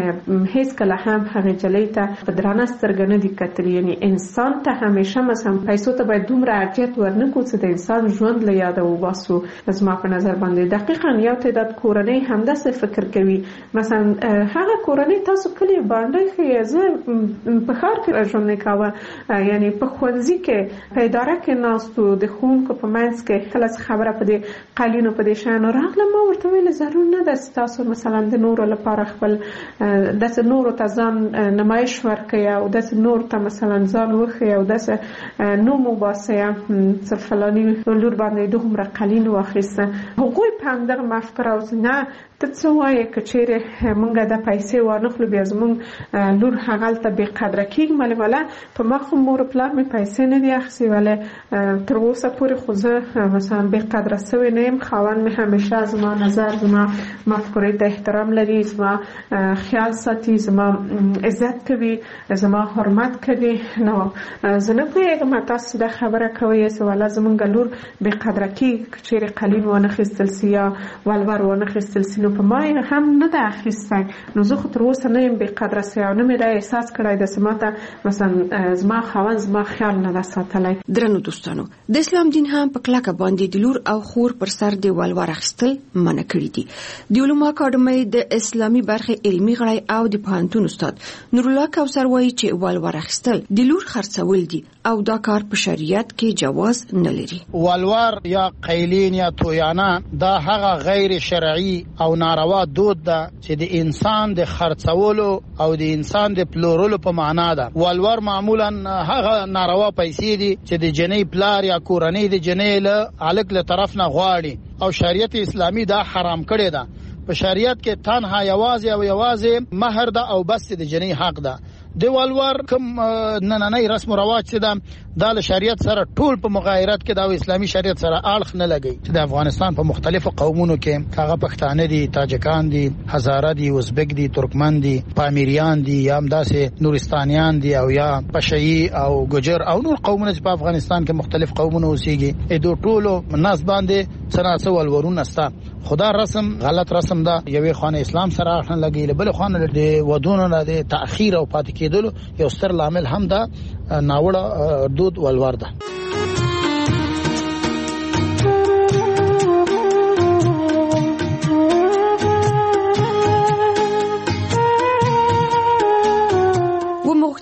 یې هېڅکله هم هغې جلۍ ته په درانه سترګه نه دي کتلي. یعنی انسان ته همیشه مثلا پیسو ته باید دومره ارجحیت ورنکړو چې د انسان ژوند له یاده وباسو. زما په نظر باندې دقیقا یو تعداد کورنۍ همداسې فکر کوي. مثلا هغه کورنۍ تاسو کلي بانډۍ ښیي، زه په ښار کې ژوند نه کوه، یعنی په ښوونځي کې په اداره کې ناست و د ښوونکو په منځ کې کله چې خبره په دې قالینو په دې شیانو راغله ما ورته ویل ضرور نه ده چې تاسو مثلا د نورو لپاره خپل داسې نورو ته ځان نمایش ورکړئ او داسې نور ته مثلا ځان وښیئ او داسې نوم وباسئ چې فلاني لور باندې دومره قالین واخیسته. هغوی په همدغه مفکوره او نه ته څه وایې که چیرې موږ دا پیسې وانخلو بیا زموږ لور هغلته بې قدره کېږي. مالې والا په ما خو مور پلار مې پیسې نه دي اخیستې ولې تر اوسه پورې خو زه مثلا بې قدره سوې نه یم. خاوند مې همیشه زما نظر زما مفکورې ته احترام لري، زما خیال ساتي، زما عزت کوي، زما حرمت کوي. نو زه نه پوهېږم تاسو دا خبره کوئ چې والا زموږ لور بې قدره کېږي که چیرې قالین وانخیستل سي یا ولور وانخیستل سي. نو په ما یې هم نه ده اخیستی. نو زه خو تر اوسه نه یم بې قدره سوی او نه مې دا احساس کړی ده چې ما ته مثلا زما خاوند زما خیال نه ده ساتلی. درنو دوستانو، د اسلام دین هم په کلکه باندې د لور او خور پر سر د ولور اخیستل منع کړي دي. د علومو اکاډمۍ د اسلامي برخې علمي غړی او د پوهنتون استاد نورالله کوثر وایي چې ولور اخیستل د لور خرڅول دي او دا کار په شریعت کې جواز نه لري. ولور یا قیلین یا تویانه دا هغه غیر شرعي او ناروا دود ده چې د انسان د خرڅولو او د انسان د پلورلو په معنا ده. ولور معمولا هغه ناروا پیسې دي چې د جنۍ پلار یا کورنۍ د جنۍ له هلک له طرف نه غواړي او شریعت اسلامي دا حرام کړی ده. په شریعت کې تنها یوازې او یوازې مهر ده او بس د جنۍ حق ده. د ولور کوم نننۍ رسم و رواج چې ده دا له شریعت سره ټول په مغایرت کې دا اسلامي شریعت سره اړخ نه لګي. چې د افغانستان په مختلفو قومونو کې هغه پښتانه دي، تاجکان دي، هزاره دي، ازبک دي، ترکمن دي، پامیریان دي، یا هم داسې نورستانیان دي او یا پشهیي او ګجر او نور قومونه چې په افغانستان کې مختلف قومونه اوسېږي. دو ټولو ناس باندې څه نه څه ولورونه شته. خدا رسم غلط رسم ده. یوې خانه اسلام سره اړخ نه لګي، بل خانه د ودونو نه د تأخیر او پاتې کېدلو یو ستر لامل هم ده ناوړه دود ولور ده.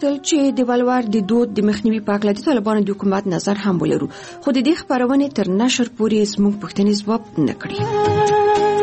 غوښتل چې د ولور د دود د مخنیوي په اړه د طالبانو د حکومت نظر هم ولرو، خو د دې خبرونې تر نشر پورې زموږ پوښتنې ځواب نه کړي.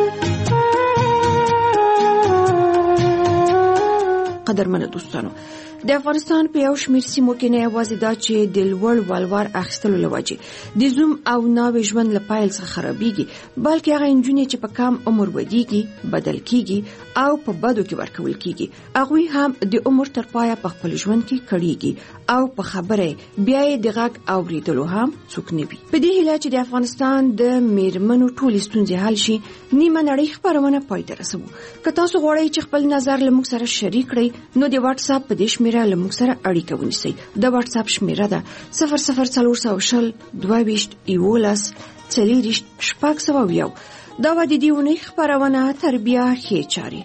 قدرمنو دوستانو، د افغانستان په یو شمېر سیمو کې نه یوازې دا چې د لوړ ولور اخیستلو له وجې د زوم او ناوې ژوند له پیل څخه خرابېږي، بلکې هغه نجونې چې په کم عمر ودیږي، بدل کیږي او په بدو کې ورکول کیږي، هغوی هم د عمر تر پایه په خپل ژوند کې کړيږي او په خبره بیا یې د غږ اوریدلو هم څوک نه وي. په دې هیله چې د افغانستان د میرمنو ټولې ستونزې حل شي، نیمه نړۍ خبرونه پای ته رسوو. که تاسو غواړئ چې خپل نظر له موږ سره شریک کړئ، نو د واتس اپ په دې شمیره له موږ سره اړیکه ونیسئ. د واتس اپ شمیره ده صفر صفر څلور سوه شل دوه ویشت یولس څلېرویشت شپږ سوه یو. دا وه د دې اونۍ خپرونه تر بیا ښې چارې.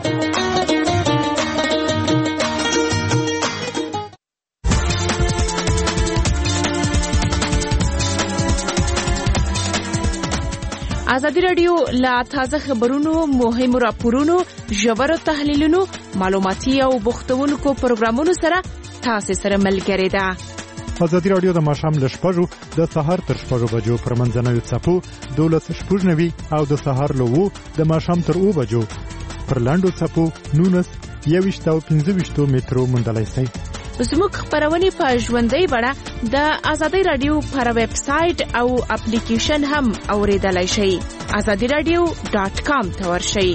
ازادي راډیو لا تازه خبرونو، مهمو راپورونو، ژورو تحلیلونو، معلوماتي او بوختونکو پروګرامونو سره تاسو سره ملګری ده. ازادي راډیو د ماښام له شپږو د سهار تر شپږو بجو پر منځنوي څپو دولس شپږ نوي او د سهار له اوو د ماښام تر اوو بجو پر لاندو څپو نولس یوویشت او پنځه ویشتو مترو موندلی شئ. زموږ خبرونه په ژوندۍ بڼه د ازادي راډیو پر ویب سټ او اپلیکیشن هم اوریدلای شئ. ازادي راډیو ډاٹ کام ته ورشئ.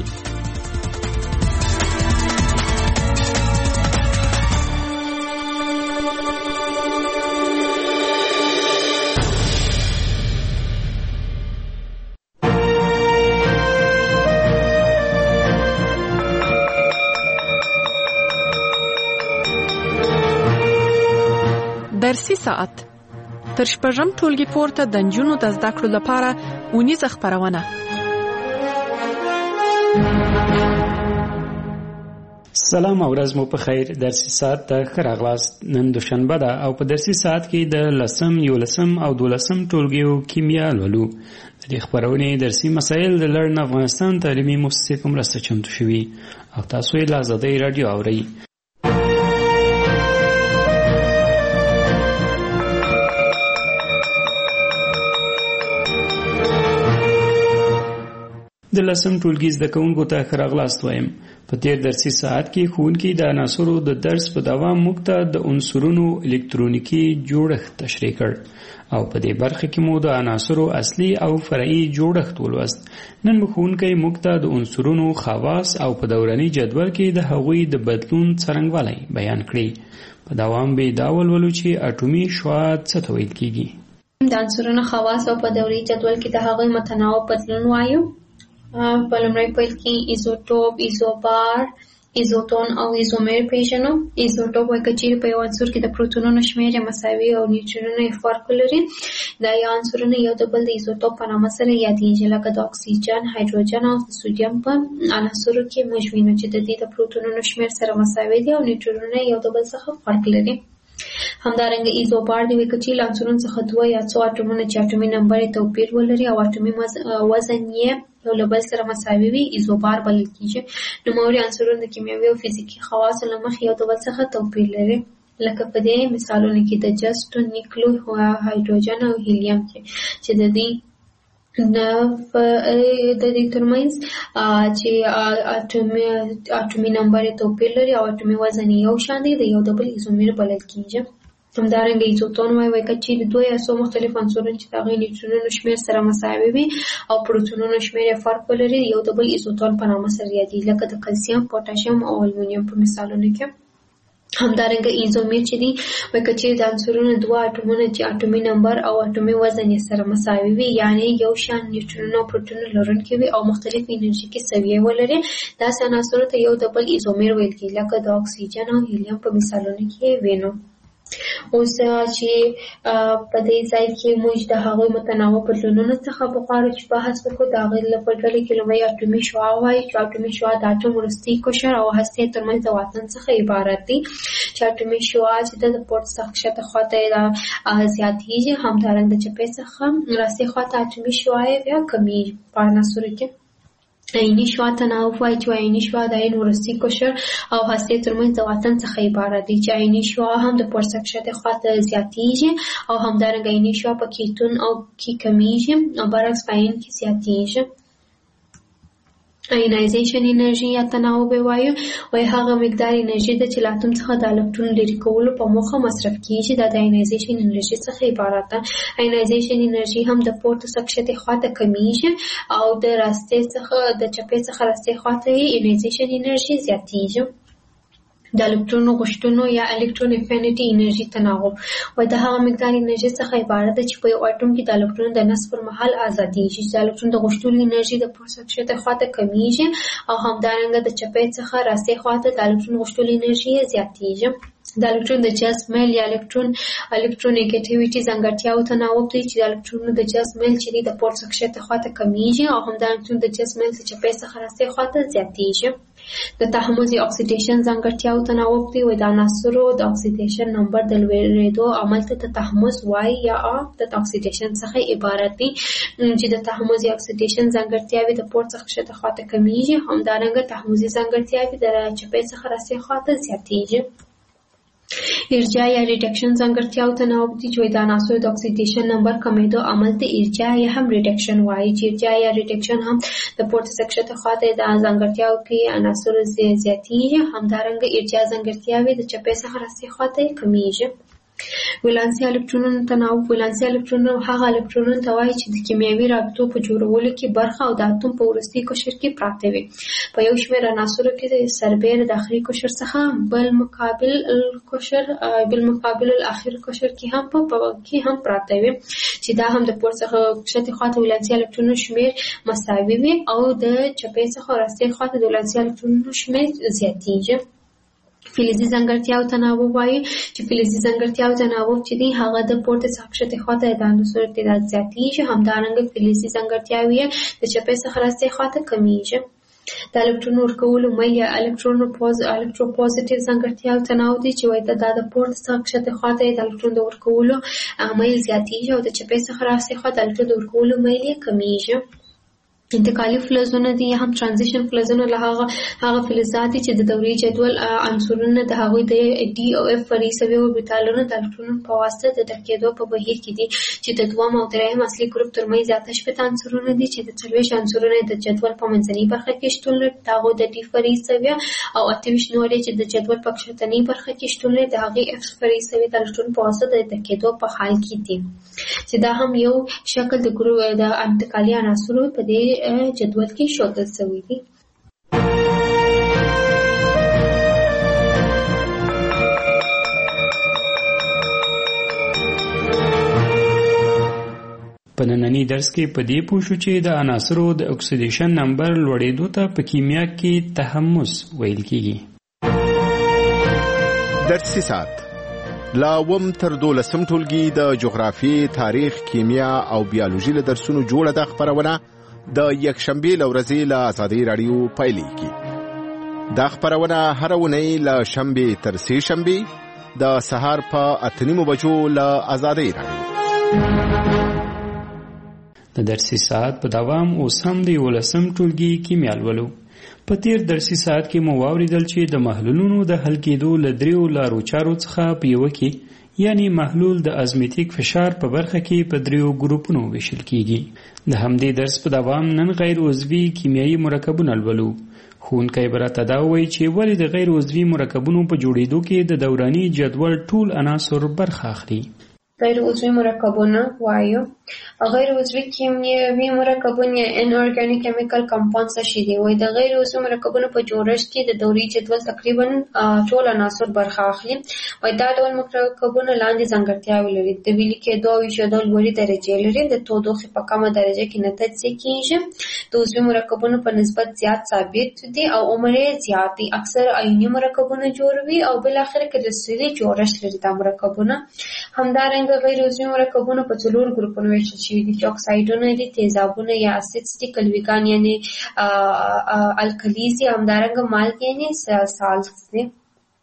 درسي ساعت تر شپږم ټولګي پورته د نجونو د زده کړو لپاره اونیزه خپرونه. سلام او ورځ مو په خیر. درسي ساعت ته ښه راغلاست. نن دوشنبه ده او په درسي ساعت کې د لسم، یولسم او دولسم ټولګیو کیمیا لولو. د دې خپرونې درسي مسایل د لړن افغانستان تعلیمي مؤسسې په مرسته چمتو شوي او تاسو یې له ازادۍ راډیو اورئ. د لسم ټولګي زده کوونکو ته ښه راغلاست وایم. په تیر درسي ساعت کې ښوونکي د عناصرو د درس په دوام موږ ته د عنصرونو الکترونیکي جوړښت تشریح کړ او په دې برخه کې مو د عناصرو اصلي او فرعي جوړښت ولوست. نن مو ښوونکی موږ ته د عنصرونو خواص او په دوراني جدول کې د هغوی د بدلون څرنګوالی بیان کړي. په دوام به دا ولولو چې اټومي شعاع څه ته ویل کیږي. د عنصرونو خواص او په دوري جدول کې د هغوی متناوب بدلون وایو. په لومړي پیل کې ایزوټوپ، ایزوبار، ایزوتون او ایزومر پیژنو. ایزوټوپ وایي که چیرې په یو عنصر کې د پروتونونو شمېر یې مساوي او نیوټرونونه یې فرق لري، دا یو عنصرونه یو د بل د ایزوټوپ په نامه سره یادېږي، لکه د اکسیجن، هایدروجن او د سودیم په عناصرو کې موږ وینو چې د دې د پروتونونو شمېر سره مساوي دي او نیوټرونونه یو د بل څخه فرق لري. همدارنګه ایزوبار دی وایي که چیرې له عنصرونو څخه دوه یا څو اټومونه چې اټومي نمبر یې توپیر ولري او اټومي وزن یې یو له بل سره مساوي وي، ایزوبار بلل کیږي. نوموړي عنصرونه د کیمیاوي او فزیکي خواصو له مخې یو د بل څخه توپیر لري، لکه په دې مثالونو کې د جست، نیکلو، هایدروجن او هیلیم چې د دې د دې ترمنځ چې اټومي اټومي نمبر توپیر لري او اټومي وزن یو شان دی، د یو د بل ایزومر بلل کیږي. همدارنګه ایزوتون وایي وایي که چیرې دوه یا څو مختلف عنصرونه چې د هغوی نیوټرونونو شمېر سره مساوي وي او پروتونونو شمېر یې فرق ولري، یو د بل ایزوتون په نامه سره یادېږي، لکه د کلسیم، پوټاشیم او المونیم په مثالونو کې. همدارنګه ایزومر چې دی وایي که چیرې د عنصرونو دوه اټومونه چې اټومي نمبر او اټومي وزن یې سره مساوي وي، یعنې یو شان نیوټرونونه او پروتونونه لرونکي وي او مختلف انرژیکي سویې ولري، داسې عناصرو ته یو د بل ایزومر ویل کېږي، لکه د اکسیجن او هیلیم په مثالونو کې وینو. اوس چې په دې ځای کې موږ د هغوی متناوب بدلونونو څخه بغواړو چې بحث وکړو. د هغوی په ډله کې لومړی اټومي شعاع وایي چې اټومي شعاع د اټوم وروستي قشر او هستې ترمنځ د واټن څخه عبارت دی، چې اټومي شعاع چې د پورته څخه ښکته خواته یې زیاتېږي، همدارنګه د چپې څخه راستې خواته اټومي شعاع یې بیا کمیږي په عناصرو کې. عیني شوا تناوب وایي چې عیني شوا د عین وروستي قشر او هستې ترمنځ د واټن څخه عبارت دی چې عیني شوا هم د پورته کښته خواته زیاتیږي او همدارنګه عیني شوا په کیتون او کې کمیږي او برعکس په عین کې زیاتیږي. آینایزیشن انرژي یا تناوب وایو وایي هغه مقدار انرژي ده چې له اتوم څخه د الکترون لرې کولو په موخه مصرف کیږي دا د آینایزیشن انرژي څخه عبارت ده. آینایزیشن انرژي هم د پورته کښته خواته کمیږي او د راستې څخه د چپې څخه راستې خواته یې آینایزیشن انرژي زیاتیږي. د الکترون غوښتنو یا الکترون افینټي انرژي تناوب وایي د هغه مقدار انرژي څخه عبارت ده چې په یو اټوم کې د الکترون د نصب پر مهال ازادیږي چې د الکترون د غوښتلو انرژي د پورته کښته خواته کمیږي او همدارنګه د چپې څخه راستې خواته د الکترون غوښتلو انرژي زیاتیږي. د الکترون د جذب میل یا الکترون الکترونیګټیویټي ځانګړتیاو تناوب دی چې د الکترونونو د جذب میل چې د پورته کښته خواته کمیږي او همدارنګه د جذب میل چې چپې څخه راستې خواته زیاتیږي. د تحمض یا اکسیډیشن ځانګړتیاو تناوب دی وایي د عناصرو د اکسیډیشن نمبر د لوړېدو عمل ته د تحمض وایي یا د اکسیډیشن څخه عبارت دی چې د تحمض یا اکسیډیشن ځانګړتیاوې د پورته کښته خواته کمیږي همدارنګه تحمضي ځانګړتیاوې د چپې څخه راستې خواته زیاتیږي. ارجاع یا ریډکشن ځانګړتیاو تناوب دي چې د عناصرو د اکسیډیشن نمبر کمیدو عمل ته ارجاع یا هم ریډکشن وایي چې ارجاع یا ریډکشن هم د پورته کښته خواته د ځانګړتیاو کې عناصرو زیاتیږي همدارنګه ارجاع ځانګړتیاوې د چپې څخه راستې خواته کمیږي. ولانسي الکترونونو تناوب ولانسي الکترونونه هغه الکترونونه ته وایي چې د کیمیاوي رابطو په جوړولو کې برخه او د اتوم په وروستي قشر کې پراته وي. په یو شمېر عناصرو کې د سربېره د داخلي قشر څخه بل مقابل قشر بل مقابل الاخر قشر کې هم په کې هم پراته وي چې دا هم د پورته کښته خواته ولانسي الکترونونو شمېر مساوي وي او د چپې څخه راستې خواته د ولانسي الکترونونو شمېر زیاتیږي. فلزي ځانګړتیاو تناوب وایي چې فلزي ځانګړتیاو تناوب چې دی هغه د پورته څخه کښته خواته د عناصرو تعداد زیاتیږي همدارنګه فلزي ځانګړتیاوې د چپې څخه راستې خواته کمیږي. د الکترون ورکولو میل یا الکتروپوزیټیو ځانګړتیاو تناوب دی چې وایي دا د پورته څخه کښته خواته د الکترون د ورکولو میل زیاتیږي او د چپې څخه راستې خواته د الکترون د ورکولو میل یې کمیږي. انتقالي فلزونه دي هم ترانزیشن فلزونه له هغه هغه فلزات چې د دورې جدول عنصرونه د هغوی د ډي او اف فرعي اوربیتالونو د الکترونونو په واسطه د ډکېدو په بهیر کې دي چې د دویم او درېیم اصلي ګروپ ترمنځ اته شپېته عنصرونه دي چې د څلوېښت عنصرونه د جدول په منځنۍ برخه کې شتون لري د هغوی د ډي فرعي سویه او اته ویشت نورې چې د جدول په کښتنۍ برخه کې شتون لري د هغې اف فرعي سویې د الکترون په واسطه د ډکېدو په حال کې دي چې دا هم یو شکل د ګروپ د انتقالي عناصرو په دې جدول کې ښودل شوی دی. په نننی درس کې په دې پوه شو چې د عناصرو د اکسیډیشن نمبر لوړېدو ته په کیمیا کې تحمض ویل کېږي. درسي ساعت لا وم تر دولسم ټولګي د جغرافي، تاریخ، کیمیا او بیولوژي له درسونو جوړه د خبرونه د یکشنبه لورځي له آزادۍ رادیو پایلیږي. دا خبرونه هر ونی له شنبه تر سه شنبه د سهار په اته نیمو بجو له آزادۍ رادیو. د درسي ساعت په دوام اوس هم د یولسم ټولګي کیمیا لولو. په تیر درسي ساعت کې مو واوریدل چې د محلولونو د حل کېدو له دریو لارو چارو څخه په یوه کې یعنی محلول د ازمیتیک فشار په برخه کې په دریو ګروپونو ویشل کیږي. د همدې درس په دوام نن غیر عضوي کیمیاوي مرکبونه لولو. ښوونکی به راته دا وایي چې ولې د غیر عضوي مرکبونو په جوړېدو کې د دوراني جدول ټول عناصر برخه اخلي. غیر عضوي مرکبونه وایو غیر عضوي کیمیاوي مرکبونه ان اورګانیک کیمیکل کمپاوندز شي دي. وایي د غیر عضوي مرکبونو په جوړښت کې د دوري جدول تقریبا ټول عناصر برخه اخلي. وایي دا ډول مرکبونه لاندې ځانګړتیاوې لري. د ویلي کېدو او ایښودو لوړې درجې لري. د تودوخې په کمه درجه کې نه تجزیه کېږي. د عضوي مرکبونو په نسبت زیات ثابت دي او عمر یې زیات دی. اکثر آیوني مرکبونه جوړوي او بالاخره کرستلي جوړښت لري دا مرکبونه. همدارنګه غیر عضوي مرکبونه په څلور ګروپونو ویشل شوي دي چې اکسایډونه دي، تیزابونه یا اسیدز دي، کلویګان یعنی الکلیز دي، همدارنګه مالګې یعنی سالټس دي.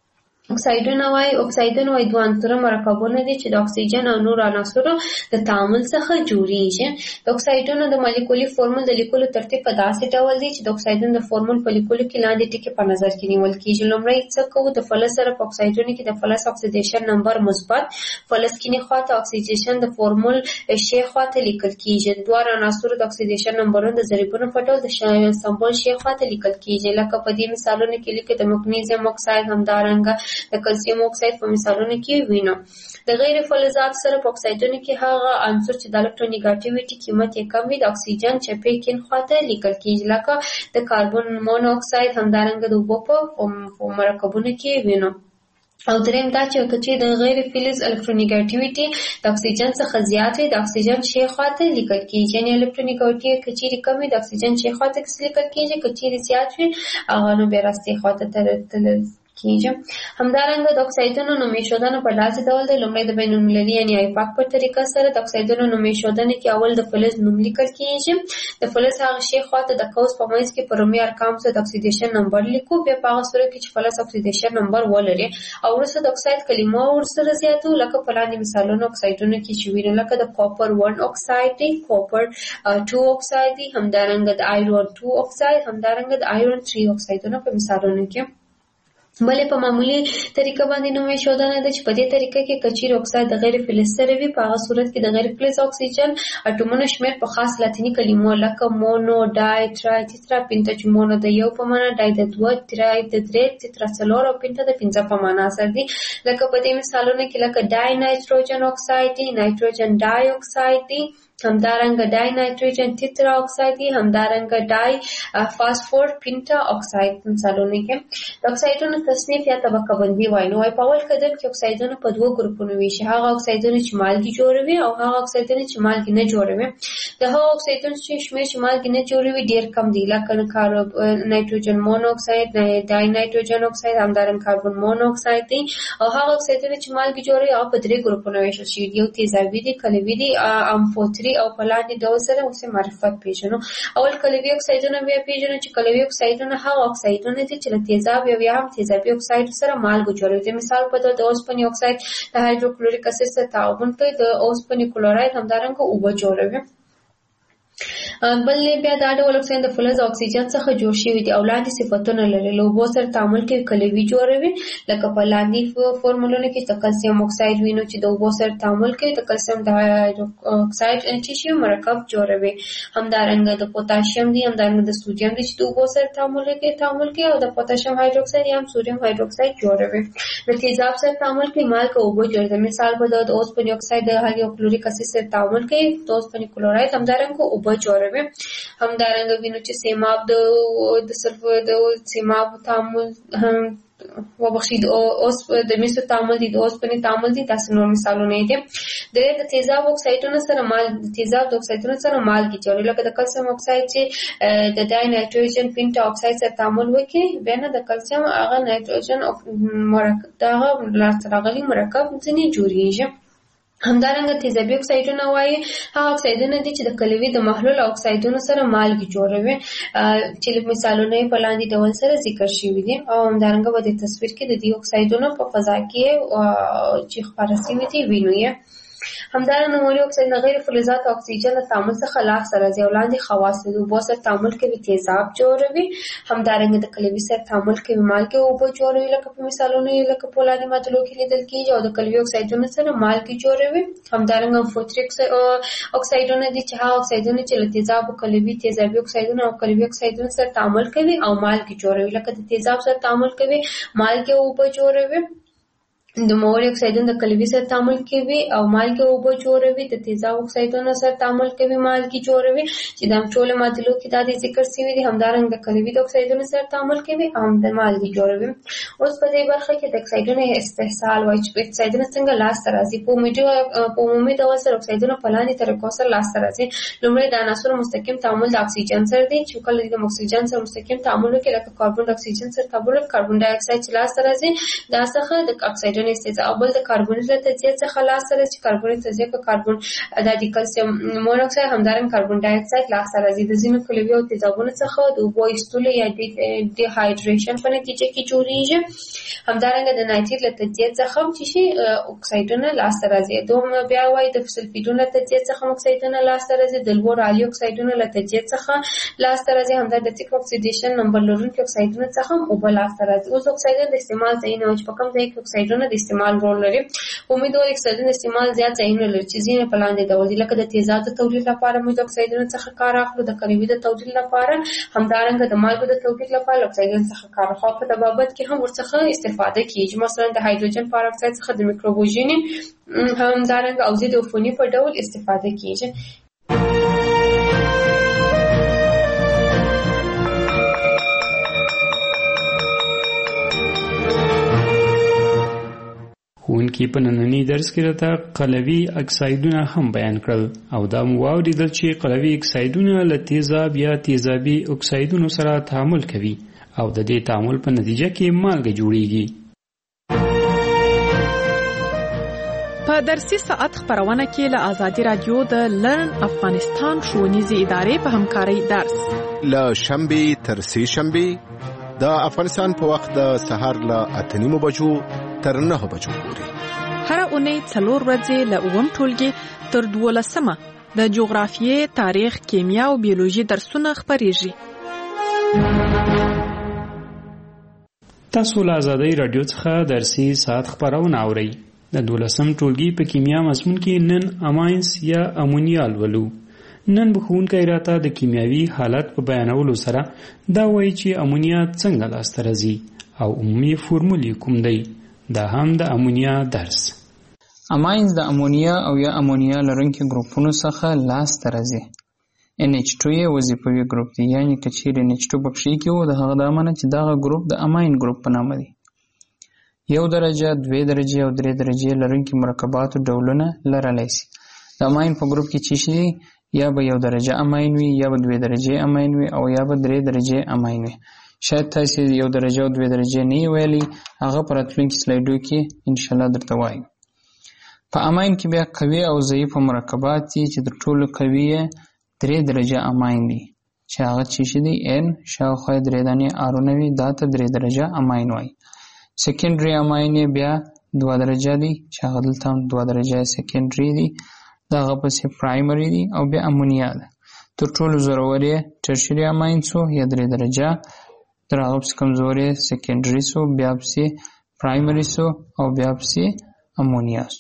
اکسایډونه وایي اکسایډونه وایي دوه عنصره مرکبونه دي چې د اکسیجن او نور عناصرو د تعامل څخه جوړیږي. د اکسایډونو د مالیکولي فورمول د لیکلو ترتیب په داسې ډول دی چې د اکسایډونو د فورمول په لیکلو کې لاندې ټکي په نظر کې نیول کیږي. لومړی څه کوو؟ د فلز سره په اکسایډونو کې د فلز اکسیدیشن نمبر مثبت، فلز کینی خواته اکسیدیشن د فورمول شی خواته لیکل کیږي. د دوه عناصرو د اکسیدیشن نمبرونو د ضریبونو په ډول د سمبول شی خواته لیکل کیږي. لکه په دې مثالونو کې لیکي د مګنیزیم اکساید همدارنګه د کلسیم اکساید په مثالونو کې وینو. د غیر فلزات سره په اکسایډونو کې هغه عنصر چې د الکترونیګاټیویټي قیمت یې کم وي د اکسیجن چپې کین خواته لیکل کیږي. لکه د کاربن مونو اکساید همدارنګه د اوبو په مرکبونو کې وینو. او دریم دا چې کچې د غیر فلز الکترونیګاټیویټي د اکسیجن څخه زیات وي د اکسیجن شی خواته لیکل کیږي. یعنی الکترونیګاټیویټي کچې کم وي د اکسیجن شی خواته لیکل کیږي، کچې زیات وي هغه نو بیا راستي خواته تل کیږي. همدارنګه د اکسایډونو نوم ایښودنه په داسې ډول دی. لومړی د بین المللي یعنی آیپاک په طریقه سره د اکسایډونو نوم ایښودنه کې اول د فلز نوم لیکل کیږي. د فلز هغه شی خواته د قوس په منځ کې په رومي ارقام سره د اکسیدیشن نمبر لیکو، بیا په هغه صورت کې چې فلز اکسیدیشن نمبر ولري او وروسته د اکساید کلمه ورسره زیاتو. لکه په لاندې مثالونو اکسایډونو کې چې وینو لکه د کاپر ون اکساید دی، کاپر ټو اکساید دی، همدارنګه د آیرون ټو اکساید، همدارنګه د آیرون تھری اکسایډونه په مثالونو کې. بلې په معمولی طریقه باندې نوم ایښودنه ده چې په دې طریقه کې کچیر اکساید د غیر فلز سره وي په هغه صورت کې د غیر فلز اکسیجن اټومونو شمیر په خاص لاتینی کلمو لکه مونو، ډای، ترای، تیترا، پینټا چې مونو د یو په معنا، ډای د دوه، ترای د درې، تیترا څلور او پینټا د پنځه په معنا سره دي. لکه په دې مثالونو کې لکه ډای نایتروجن اکساید دی، نایتروجن ډای اکساید دی، همدارنګه ډای نایتروجن تیترا اکساید دی، همدارنګه ډای فاسفور پینټا اکساید مثالونه کې. د اکسایډونو تصنیف یا طبقه بندي وایي. نو په اول قدم کې اکسایډونه په دوه ګروپونو ویشي، هغه اکسایډونه چې مالګې جوړوي او هغه اکسایډونه چې مالګې نه جوړوي. د هغه اکسایډونو چې شمیر چې مالګې نه جوړوي ډیر کم دي، لکه کارب نایتروجن مونو اکساید، ډای نایتروجن اکساید، همدارنګه کاربن مونو اکساید دي. او هغه اکسایډونه چې مالګې جوړوي هغه په درې ګروپونو ویشل شوي دي، یو تیزابي دي، کلوي دي، امفوتري او په لاندې ډول سره اوس معرفت پیژنو. اول کلوي اکسایډونه بیا پیژنو چې کلوي اکسایډونه هغه اکسایډونه دي چې له تیزاب یا بیا هم تیزابي اکساید سره مالګه جوړوي. د مثال په توګه د اوسپنې اکساید د هایدروکلوریک اسید سره تعامل کوي، د اوسپنې کلوراید همدارنګه اوبه جوړوي. بل بیا دا ډول اکساید د فلز او اکسیجن څخه جوړ شوی دی او لاندې صفتونه لري. له اوبو سره تعامل کوي کلوي جوړوي، لکه په لاندې فورمولونو کې د کلسیم اکساید وینو چې د اوبو سره تعامل کوي د کلسیم د اکساید چې شی مرکب جوړوي. همدارنګه د پوتاشیم دی، همدارنګه د سوډیم دی چې د اوبو سره تعامل کوي تعامل کوي او د پوتاشیم هایدروکساید یا سوډیم هایدروکساید جوړوي. د تیزاب سره تعامل کوي مالګه اوبه جوړوي. مثال په توګه د اوسپنې اکساید د هایدروکلوریک اسید سره تعامل کوي، د اوسپنې کلوراید همدارنګه اوبه جوړوي. همدارنګه وینو چې سیماب د د سلفر د سیماب تعامل هم وبخښید اوس د میسو تعامل دي، د اوسپنې تعامل دي، تاسو نور مثالونه دي. د د تیزاب اکسایډونو سره مال تیزاب د اکسایډونو سره مالګې جوړوي، لکه د کلسیم اکساید چې د ډای نایتروجن پینټا اکساید سره تعامل وکړي، بیا نه د کلسیم هغه نایتروجن مرکب دغه لاسته راغلي مرکب ځینې جوړیږي. همدارنګه تیزابي اکسایډونه وایي هغه اکسایډونه دي چې د کلوي د محلول اکسایډونو سره مالګې جوړوي، چې مثالونه په لاندې ډول سره ذکر شوي دي. او همدارنګه په دې تصویر کې د دې اکسایډونو په فضا کې چې خپاره شوي دي وینو یې. همدارنګه نوموړي اکساید د غیر فلزاتو اکسیجن له تعامل څخه لاسته راځي او لاندې خواص لري. اوبو سره تعامل کوي تیزاب جوړوي، همدارنګه د کلوي سره تعامل کوي مالګې اوبه جوړوي، لکه په مثالونو یې لکه په لاندې ماده کې لیدل کېږي، او د کلوي اکسایډونو سره مالګې جوړوي. همدارنګه امفوتریک اکسایډونه دي چې هغه اکسایډونه چې له تیزابو کلوي تیزابي اکسایډونه او کلوي اکسایډونو سره تعامل کوي او مالګې جوړوي، لکه د تیزاب سره تعامل کوي مالګې اوبه جوړوي. د نوموړي اکسایډونه د کلوي سره تعامل کوي او مالګې اوبه جوړوي، د تیزاب اکسایډونو سره تعامل کوي مالګې جوړوي، چې د ټولو معادلو کې دا د ذکر شوي دي. همدارنګه د کلوي د اکسایډونو سره تعامل کوي او د مالګې جوړوي. اوس په دې برخه کې د اکسایډونو استحصال وایي چې اکسایډونه څنګه لاسته راځي. په عمومي په عمومي ډول سره اکسایډونه په لاندې طریقو سره لاسته راځي. لومړی د عناصرو مستقیم تعامل د اکسیجن سره دی، چې کله د اکسیجن سره مستقیم تعامل وکړي لکه کاربن د اکسیجن سره تعامل کاربن ډای اکساید چې لاسته راځي، دا څخه د اکسایډونو اکسایډونه استهزاء او بل د کاربونیک له تجزیه څخه لاسته راځي چې کاربونیک تجزیه کې کاربون د کلسیم مونوکساید همدارنګه کاربون ډای اکساید لاسته راځي د ځینو کلوي او تیزابونو څخه د اوبو ایستلو یا ډي هایډریشن په نتیجه کې جوړیږي همدارنګه د نایتریت له تجزیه څخه چې شي اکسایډونه لاسته راځي دوم بیا وایي د سلفیدونو له تجزیه څخه اکسایډونه لاسته راځي د لوړ عالي اکسایډونو له تجزیه څخه لاسته راځي همدارنګه د تیک اکسیډیشن نمبر لرونکي اکسایډونو څخه اوبه لاسته راځي اوس اکسایډونه د استعمال ځایونه چې په کوم ځای کې اکسایډونه د استعمال رول لري امیدوار اکسایډونه استعمال زیات ځایونه لري چې ځینې په لاندې ډول دي لکه د تیزابو تولید لپاره موږ اکسایډونو څخه کار اخلو د کلوي د تولید لپاره همدارنګه د مالګو د تولید لپاره اکسایډونو څخه کار اخلو په تبابت کې هم ورڅخه استفاده کیږي مثلا د هایدروجن پر اکساید څخه د میکروبوژینې همدارنګه او ضد عفوني په ډول استفاده کیږي ښوونکي په ننني درس کې راته قلوي اکسایدونه هم بیان کړل او دا مو واورېدل چې قلوي اکسایدونه له تیزاب یا تیزابي اکسایدونو سره تعامل کوي او د دې تعامل په نتیجه کې مالګه جوړیږي. په درسي ساعت خبرونه کې له آزادي رادیو د لرن افغانستان ښوونیزې ادارې په همکارۍ درس له شنبې تر سې شنبې د افغانستان په وخت د سهار له اته نیمو بجو تر نهه بجو پورې هر اونۍ څلور ورځې له اووم ټولګي تر دولسمه د جغرافیې، تاریخ، کیمیا او بیولوژي درسونه خپریږي. تاسو له آزادۍ رادیو څخه درسي ساعت خبرونه اورئ. د دولسم ټولګي په کیمیا مضمون کې نن اماینس یا امونیا لولو. نن به ښوونکی راته د کیمیاوي حالت په بیانولو سره دا وایي چې امونیا څنګه لاسته راځي او عمومي فورمول کوم دی. دا هم د امونیا درس. اماینز د امونیا او یا امونیا لرونکي ګروپونو څخه لاسته راځي. ان ایچ ټو یې وظیفوي ګروپ دی، یعنی که چیرې ان ایچ ټو په پښې کې و د هغه د امانه چې دغه ګروپ د اماین ګروپ په نامه دی. یو درجه، دوې درجې او درې درجې لرونکي مرکباتو ډولونه لرلی شي. د اماین په ګروپ کې چې شي یا به یو درجه اماین وي یا به دوې درجې اماین وي او یا به درې درجې اماین وي. شاید تاسو یو درجه او دوې درجې نه ویلي، هغه پر راتلونکي سلایډو کې ان شاء الله درته وایم. په اماین کې بیا قوي او ضعیف مرکبات دي چې د ټولو قوي درې درجه اماین دي چې هغه چې شي دي ان شاوخوا درې دانې ارونه وي، دا ته درې درجه اماین وایي. سیکنډري اماین بیا دوه درجه دي چې هغه دلته هم دوه درجه سیکنډري دي، دا هغه پسې پرایمري دي او بیا امونیا ده. تر ټولو زورور یې ټرشري اماین سو یا درې درجه، تر هغه پسې کمزورې سیکنډري سو، بیا پسې پرایمري سو او بیا پسې امونیا سو.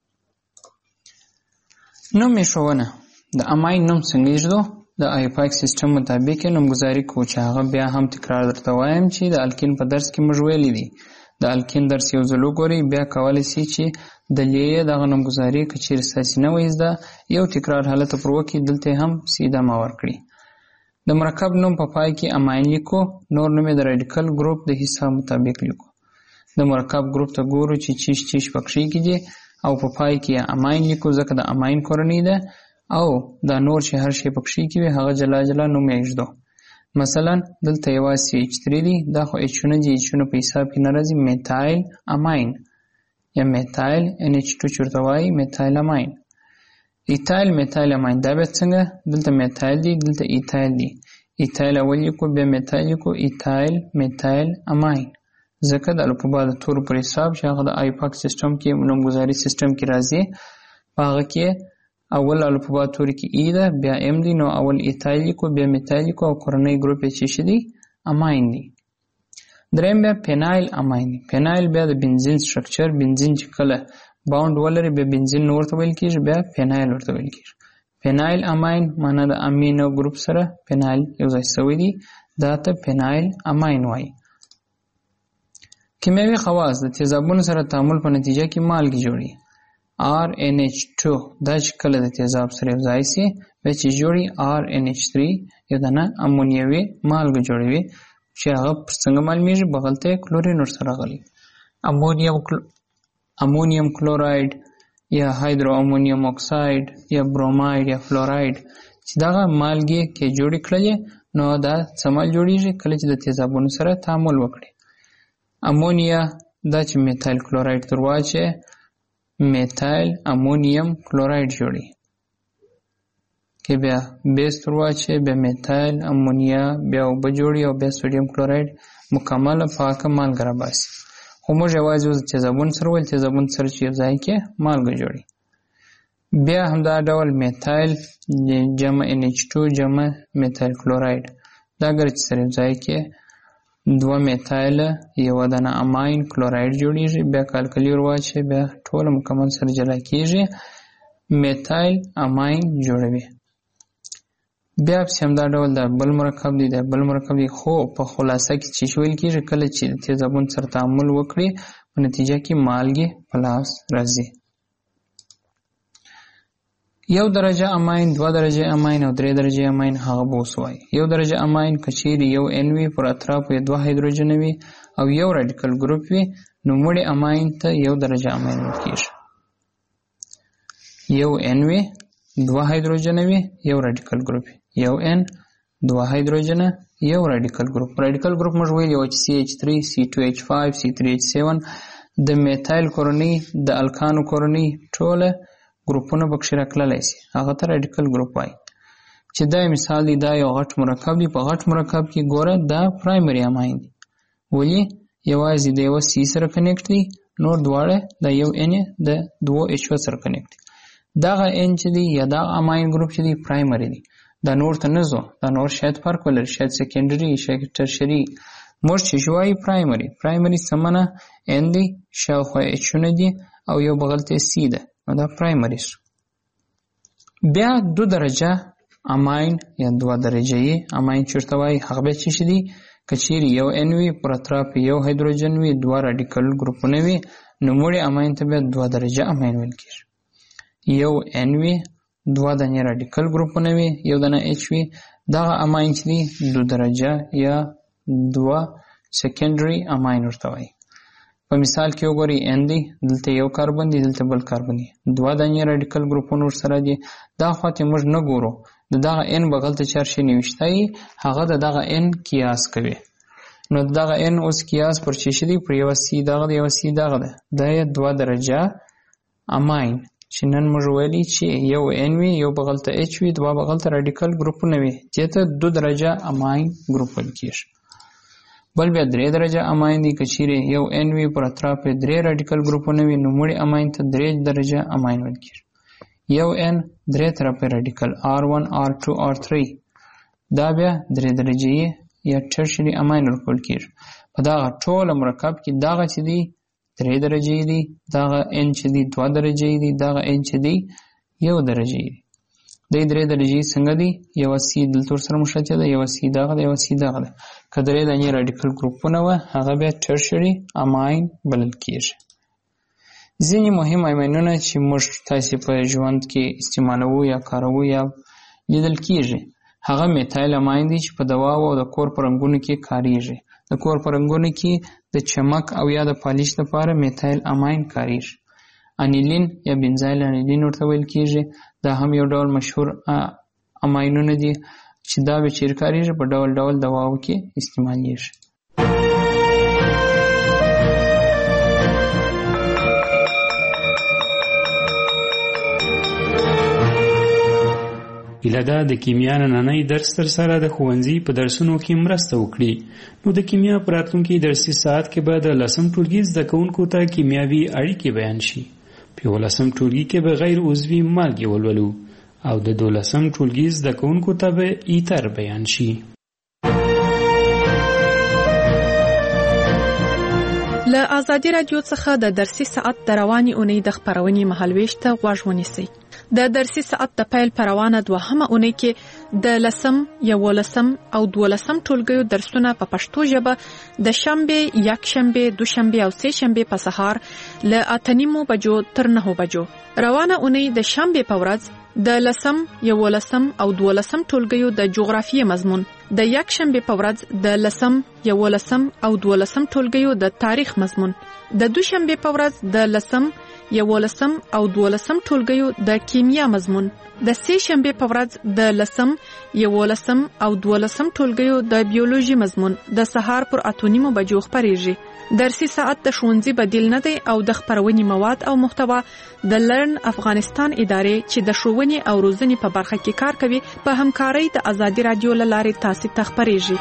نوم ایښودنه د اماین نوم څنګه ایږدو؟ د آیپاک سیستم مطابق یې نومګذاري کوو چې هغه بیا هم تکرار درته وایم چې د الکین په درس کې موږ ویلي دي. د الکین درس یو ځل وګورئ، بیا کولی شئ چې دلیل یې دغه نومګذاري که چیرې ستاسې نه وي زده یو تکرار حالت پر وکړي، دلته هم سیده ما ورکړي. د مرکب نوم په پای کې اماین لیکو، نور نوم یې د راډیکل ګروپ د حساب مطابق لیکو. د مرکب ګروپ ته ګورو چې چیش چیش پکښې کې دي او په پای کې اماین لیکو ځکه د اماین کورنۍ ده، او دا نور چې هر شی پکښې کې وي هغه جلا جلا نوم یې ایږدو. مثلا دلته یوازې سی ایچ تھری دی، دا خو ایچونه دي، ایچونه په حساب کې نه راځي. میتایل اماین یا میتایل ان ایچ ټو چې ورته وایي میتایل اماین. ایتایل میتایل اماین دا بیا څنګه؟ دلته میتایل دی، دلته ایتایل دی. ایتایل اول لیکو، بیا میتایل لیکو، ایتایل میتایل اماین. ځکه د الفبا د تورو پر حساب چې هغه د آیپاک سیستم کې نومګذاري سیستم کې راځي، په هغه کې اول الفبا توري کې ای ده، بیا ام دی، نو اول ایتایل لیکو، بیا میتایل لیکو او کورنۍ ګروپ یې چې شي دی اماین دی. دریم بیا پینایل اماین دی. پینایل بیا د بنزین سټرکچر، بنزین چې کله باوند ولري بیا بنزین نو ورته ویل کېږي، بیا پینایل ورته ویل کېږي. پینایل اماین معنا د امینو ګروپ سره پینایل یو ځای شوی دی، دا ته پینایل اماین وایي. کیمیاوي خواص د تیزابونو سره تعامل په نتیجه کې مالګې جوړي. آر ان ایچ ټو دا چې کله د تیزاب سره یو ځای شي بیا چې جوړي آر ان ایچ تھری یو دانه امونیوي مالګه جوړوي چې هغه پر څنګه معلومیږي؟ بغل ته کلورین ورسره راغلی. امونیم کل... امونیم کلوراید یا هایدرو امونیم اکساید یا بروماید یا فلوراید چې دغه مالګې کې جوړې کړلې نو دا څه مال جوړیږي؟ کله چې د تیزابونو سره تعامل وکړي. امونیا دا چې میتایل کلوراید تر واچې میتایل امونیم کلوراید جوړي کې بیا بیس تر واچې بیا میتایل امونیا بیا اوبه جوړي او بیا سوډیم کلوراید مکمله پاکه مالګه راباسي. خو موږ یوازې اوس تیزابون سره ویل تیزابون سره چې یو ځای کې مالګه جوړي. بیا همدا ډول میتایل جمع ان ایچ ټو جمع میتایل کلوراید دا اگر چې سره یو ځای کې دوه میتایل یو دانه اماین کلوراید جوړیږي بیا کالکلی ور واچي بیا ټول مکمل سره جلا کیږي میتایل اماین جوړوي. بیا په همدا ډول د بل مرکب دی د بل مرکب دی خو په خلاصه کې چې شویل کیږي کله چې تیزابون سره تعامل وکړي په نتیجه کې مالګې په لاس راځي. یو درجه اماین دوه درجه اماین او درې درجه اماین هغه بوسوي. یو درجه اماین کچيري یو ان وی پر اطراف یې دوه هایدروجن وي او یو رادیکل ګروپ وي نو مړي اماین ته یو درجه اماین ورکیږي. یو ان وی دوه هایدروجن وي یو رادیکل ګروپ یو ان دوه هایدروجن یو رادیکل ګروپ. رادیکل ګروپ موږ ویل یو سی ایچ تھری سی ټو ایچ فایو سی تھری ایچ سیون د میتایل کورنۍ د الکانو کورنۍ ټوله ګروپونه پکښې راکړلی شي هغه ته رادیکل ګروپ وایي. چې دا مثال دی دا یو غټ مرکب دی په غټ مرکب کې ګوره دا پرایمري اماین دی ولې یوازې د یوه سی سره کنیکټ دی نور دواړه د یو ان د دوو ایچ او سره کنیکټ دی. دغه ان چې دی یا دا اماین ګروپ چې دی پرایمري دی دا نور ته نه ځو دا نور شاید فرق ولري شاید سیکنډري شاید ټرشري موږ چې شوایي پرایمري پرایمري سمنه ان دی شاوخوا ایچونه دی او یو بغل ته سی ده نو دا پرایمري سو. بیا دو درجه اماین یا دوه درجه اماین چورته وایي هغه بیا چې دي کچیري یو ان وي پر اطراف یو هایدروجن وي دوه رادیکل ګروپونه وي نو مړي اماین ته بیا دوه درجه اماین ویل کېږي. یو ان وي دوه دانې رادیکل ګروپونه وي یو دانه ایچ وي دغه اماین چې دي دو درجه یا دوه سیکنډري اماین ورته وایي. په مثال کې وګورئ ان دی دلته یو کاربن دی دلته بل کاربن دی دوه دانې رادیکل ګروپونه ورسره دي دا خواته موږ نه ګورو د دغه ان بغل ته چارشي نوشتای هغه د دغه ان قیاس کوي نو دغه ان اوس قیاس پر چی شي پر یو سی دغه یو سی دغه ده د دوه درجه اماین چې نن موږ ویلي چې یو ان وی یو بغل ته ایچ وی دوه بغل ته رادیکل ګروپونه وي چې ته دو درجه اماین ګروپ کېږي. بل بیا درې درجه اماین دي کچیرې یو ان وی پر اطراف درې رادیکل ګروپونه وي نو مړي اماین ته درې درجه اماین ویل کېږي. یو ان درې طرفه رادیکل آر ون آر ټو آر تھری دا بیا درې درجه یا ټرشري اماین ورکول کېږي. په دغه ټول مرکب کې دغه چې دي درې درجه دي دغه ان چې دي دوه درجه دي دغه ان چې دي یو درجه دي. د درې درجې څنګه دي یو سی دلته سره مشابه ده یو سی دغه ده یو سی دغه ده کدرې د نه رادیکل ګروپونه و هغه بیا ټرشري اماین بلل کېږي. ځینې مهم اماینونه چې موږ تاسو په ژوند کې استعمالوو یا کاروو یا لیدل کېږي هغه میتایل اماین دي چې په دوا او د کور په رنګونو کې کاریږي. د کور په رنګونو کې د چمک او یا د پالیش لپاره میتایل اماین کاریږي. انیلین یا بنزایل انیلین ورته ویل کېږي دا هم یو ډول مشهور اماینونه دي چې دا به چیرې کاریږي په ډول ډول دواو کې استعمالیږي. هیله ده د کیمیا نننی درس تر سره د ښوونځي په درسونو کې مرسته وکړي. نو د کیمیا په راتلونکي درسي ساعت کې به د لسم ټولګي زده کوونکو ته کیمیاوي اړیکې بیان شي. په یولسم ټولګي کې به غیر عضوي مالګې ولولو او د دولسم ټولګي زده کوونکو ته به ایتر بیان شي. له ازادي رادیو څخه د درسي ساعت د رواني اونۍ د خبرونې مهالويش ته غوږ ونیسئ. د درسي ساعت د پیل پروانه دوهمه اونۍ کې د لسم، یولسم او دولسم ټولګیو درسونه په پښتو ژبه د شنبه، یکشنبه، دوشنبه او سه شنبه په سهار له اته نیمو بجو تر نهو بجو. روانه اونۍ د شنبه په ورځ د لسم یولسم او دولسم ټولګیو د جغرافیې مضمون، د یک شنبه په ورځ د لسم یولسم او دولسم ټولګیو د تاریخ مضمون، د دوشنبه په ورځ د لسم یولسم او دولسم ټولګیو د کیمیا مضمون، د سه شنبه په ورځ د لسم یولسم او دولسم ټولګیو د بیولوژي مضمون د سهار پر اتونیمو بجو خبرېږي. درسي ساعت د ښوونځي بدیل نه دی او د خبرونې مواد او محتوا د لرن افغانستان ادارې چې د ښوونې او روزنې په برخه کې کار کوي په همکارۍ د ازادي رادیو له لارې تاسو ته خبرېږي.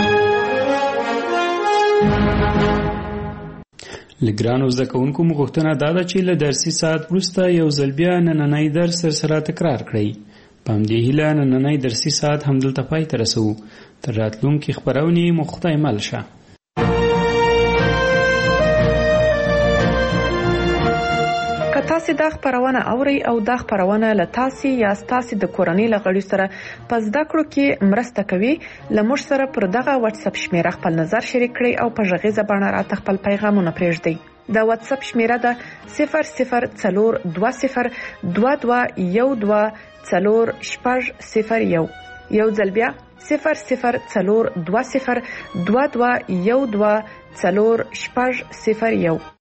لګرانو زده کوونکو مغوښتنه دا ده چې له درسي ساعت وروسته یو ځل بیا نننی درس سره تکرار کړئ. په همدې هیله نننی درسي ساعت همدلته پای ته رسوو. تر راتلونکي خپرونې مو خدای مل شه. که تاسو دا خبرونه اورئ او دا خبرونه له تاسو یا تاسو د کورنۍ له غړي سره په زده کړو کې مرسته کوي، لمر سره پر دغه واتس اپ شمیره خپل نظر شریک کړئ او په ژغیزه باندې راته خپل پیغامونه پرېږدئ. د واتس اپ شمیره ده صفر صفر څلور دوه صفر دوه دوه یو دوه څلور شپږ صفر یو. یو ځل بیا صفر صفر څلور دوه صفر دوه دوه یو دوه څلور شپږ صفر یو.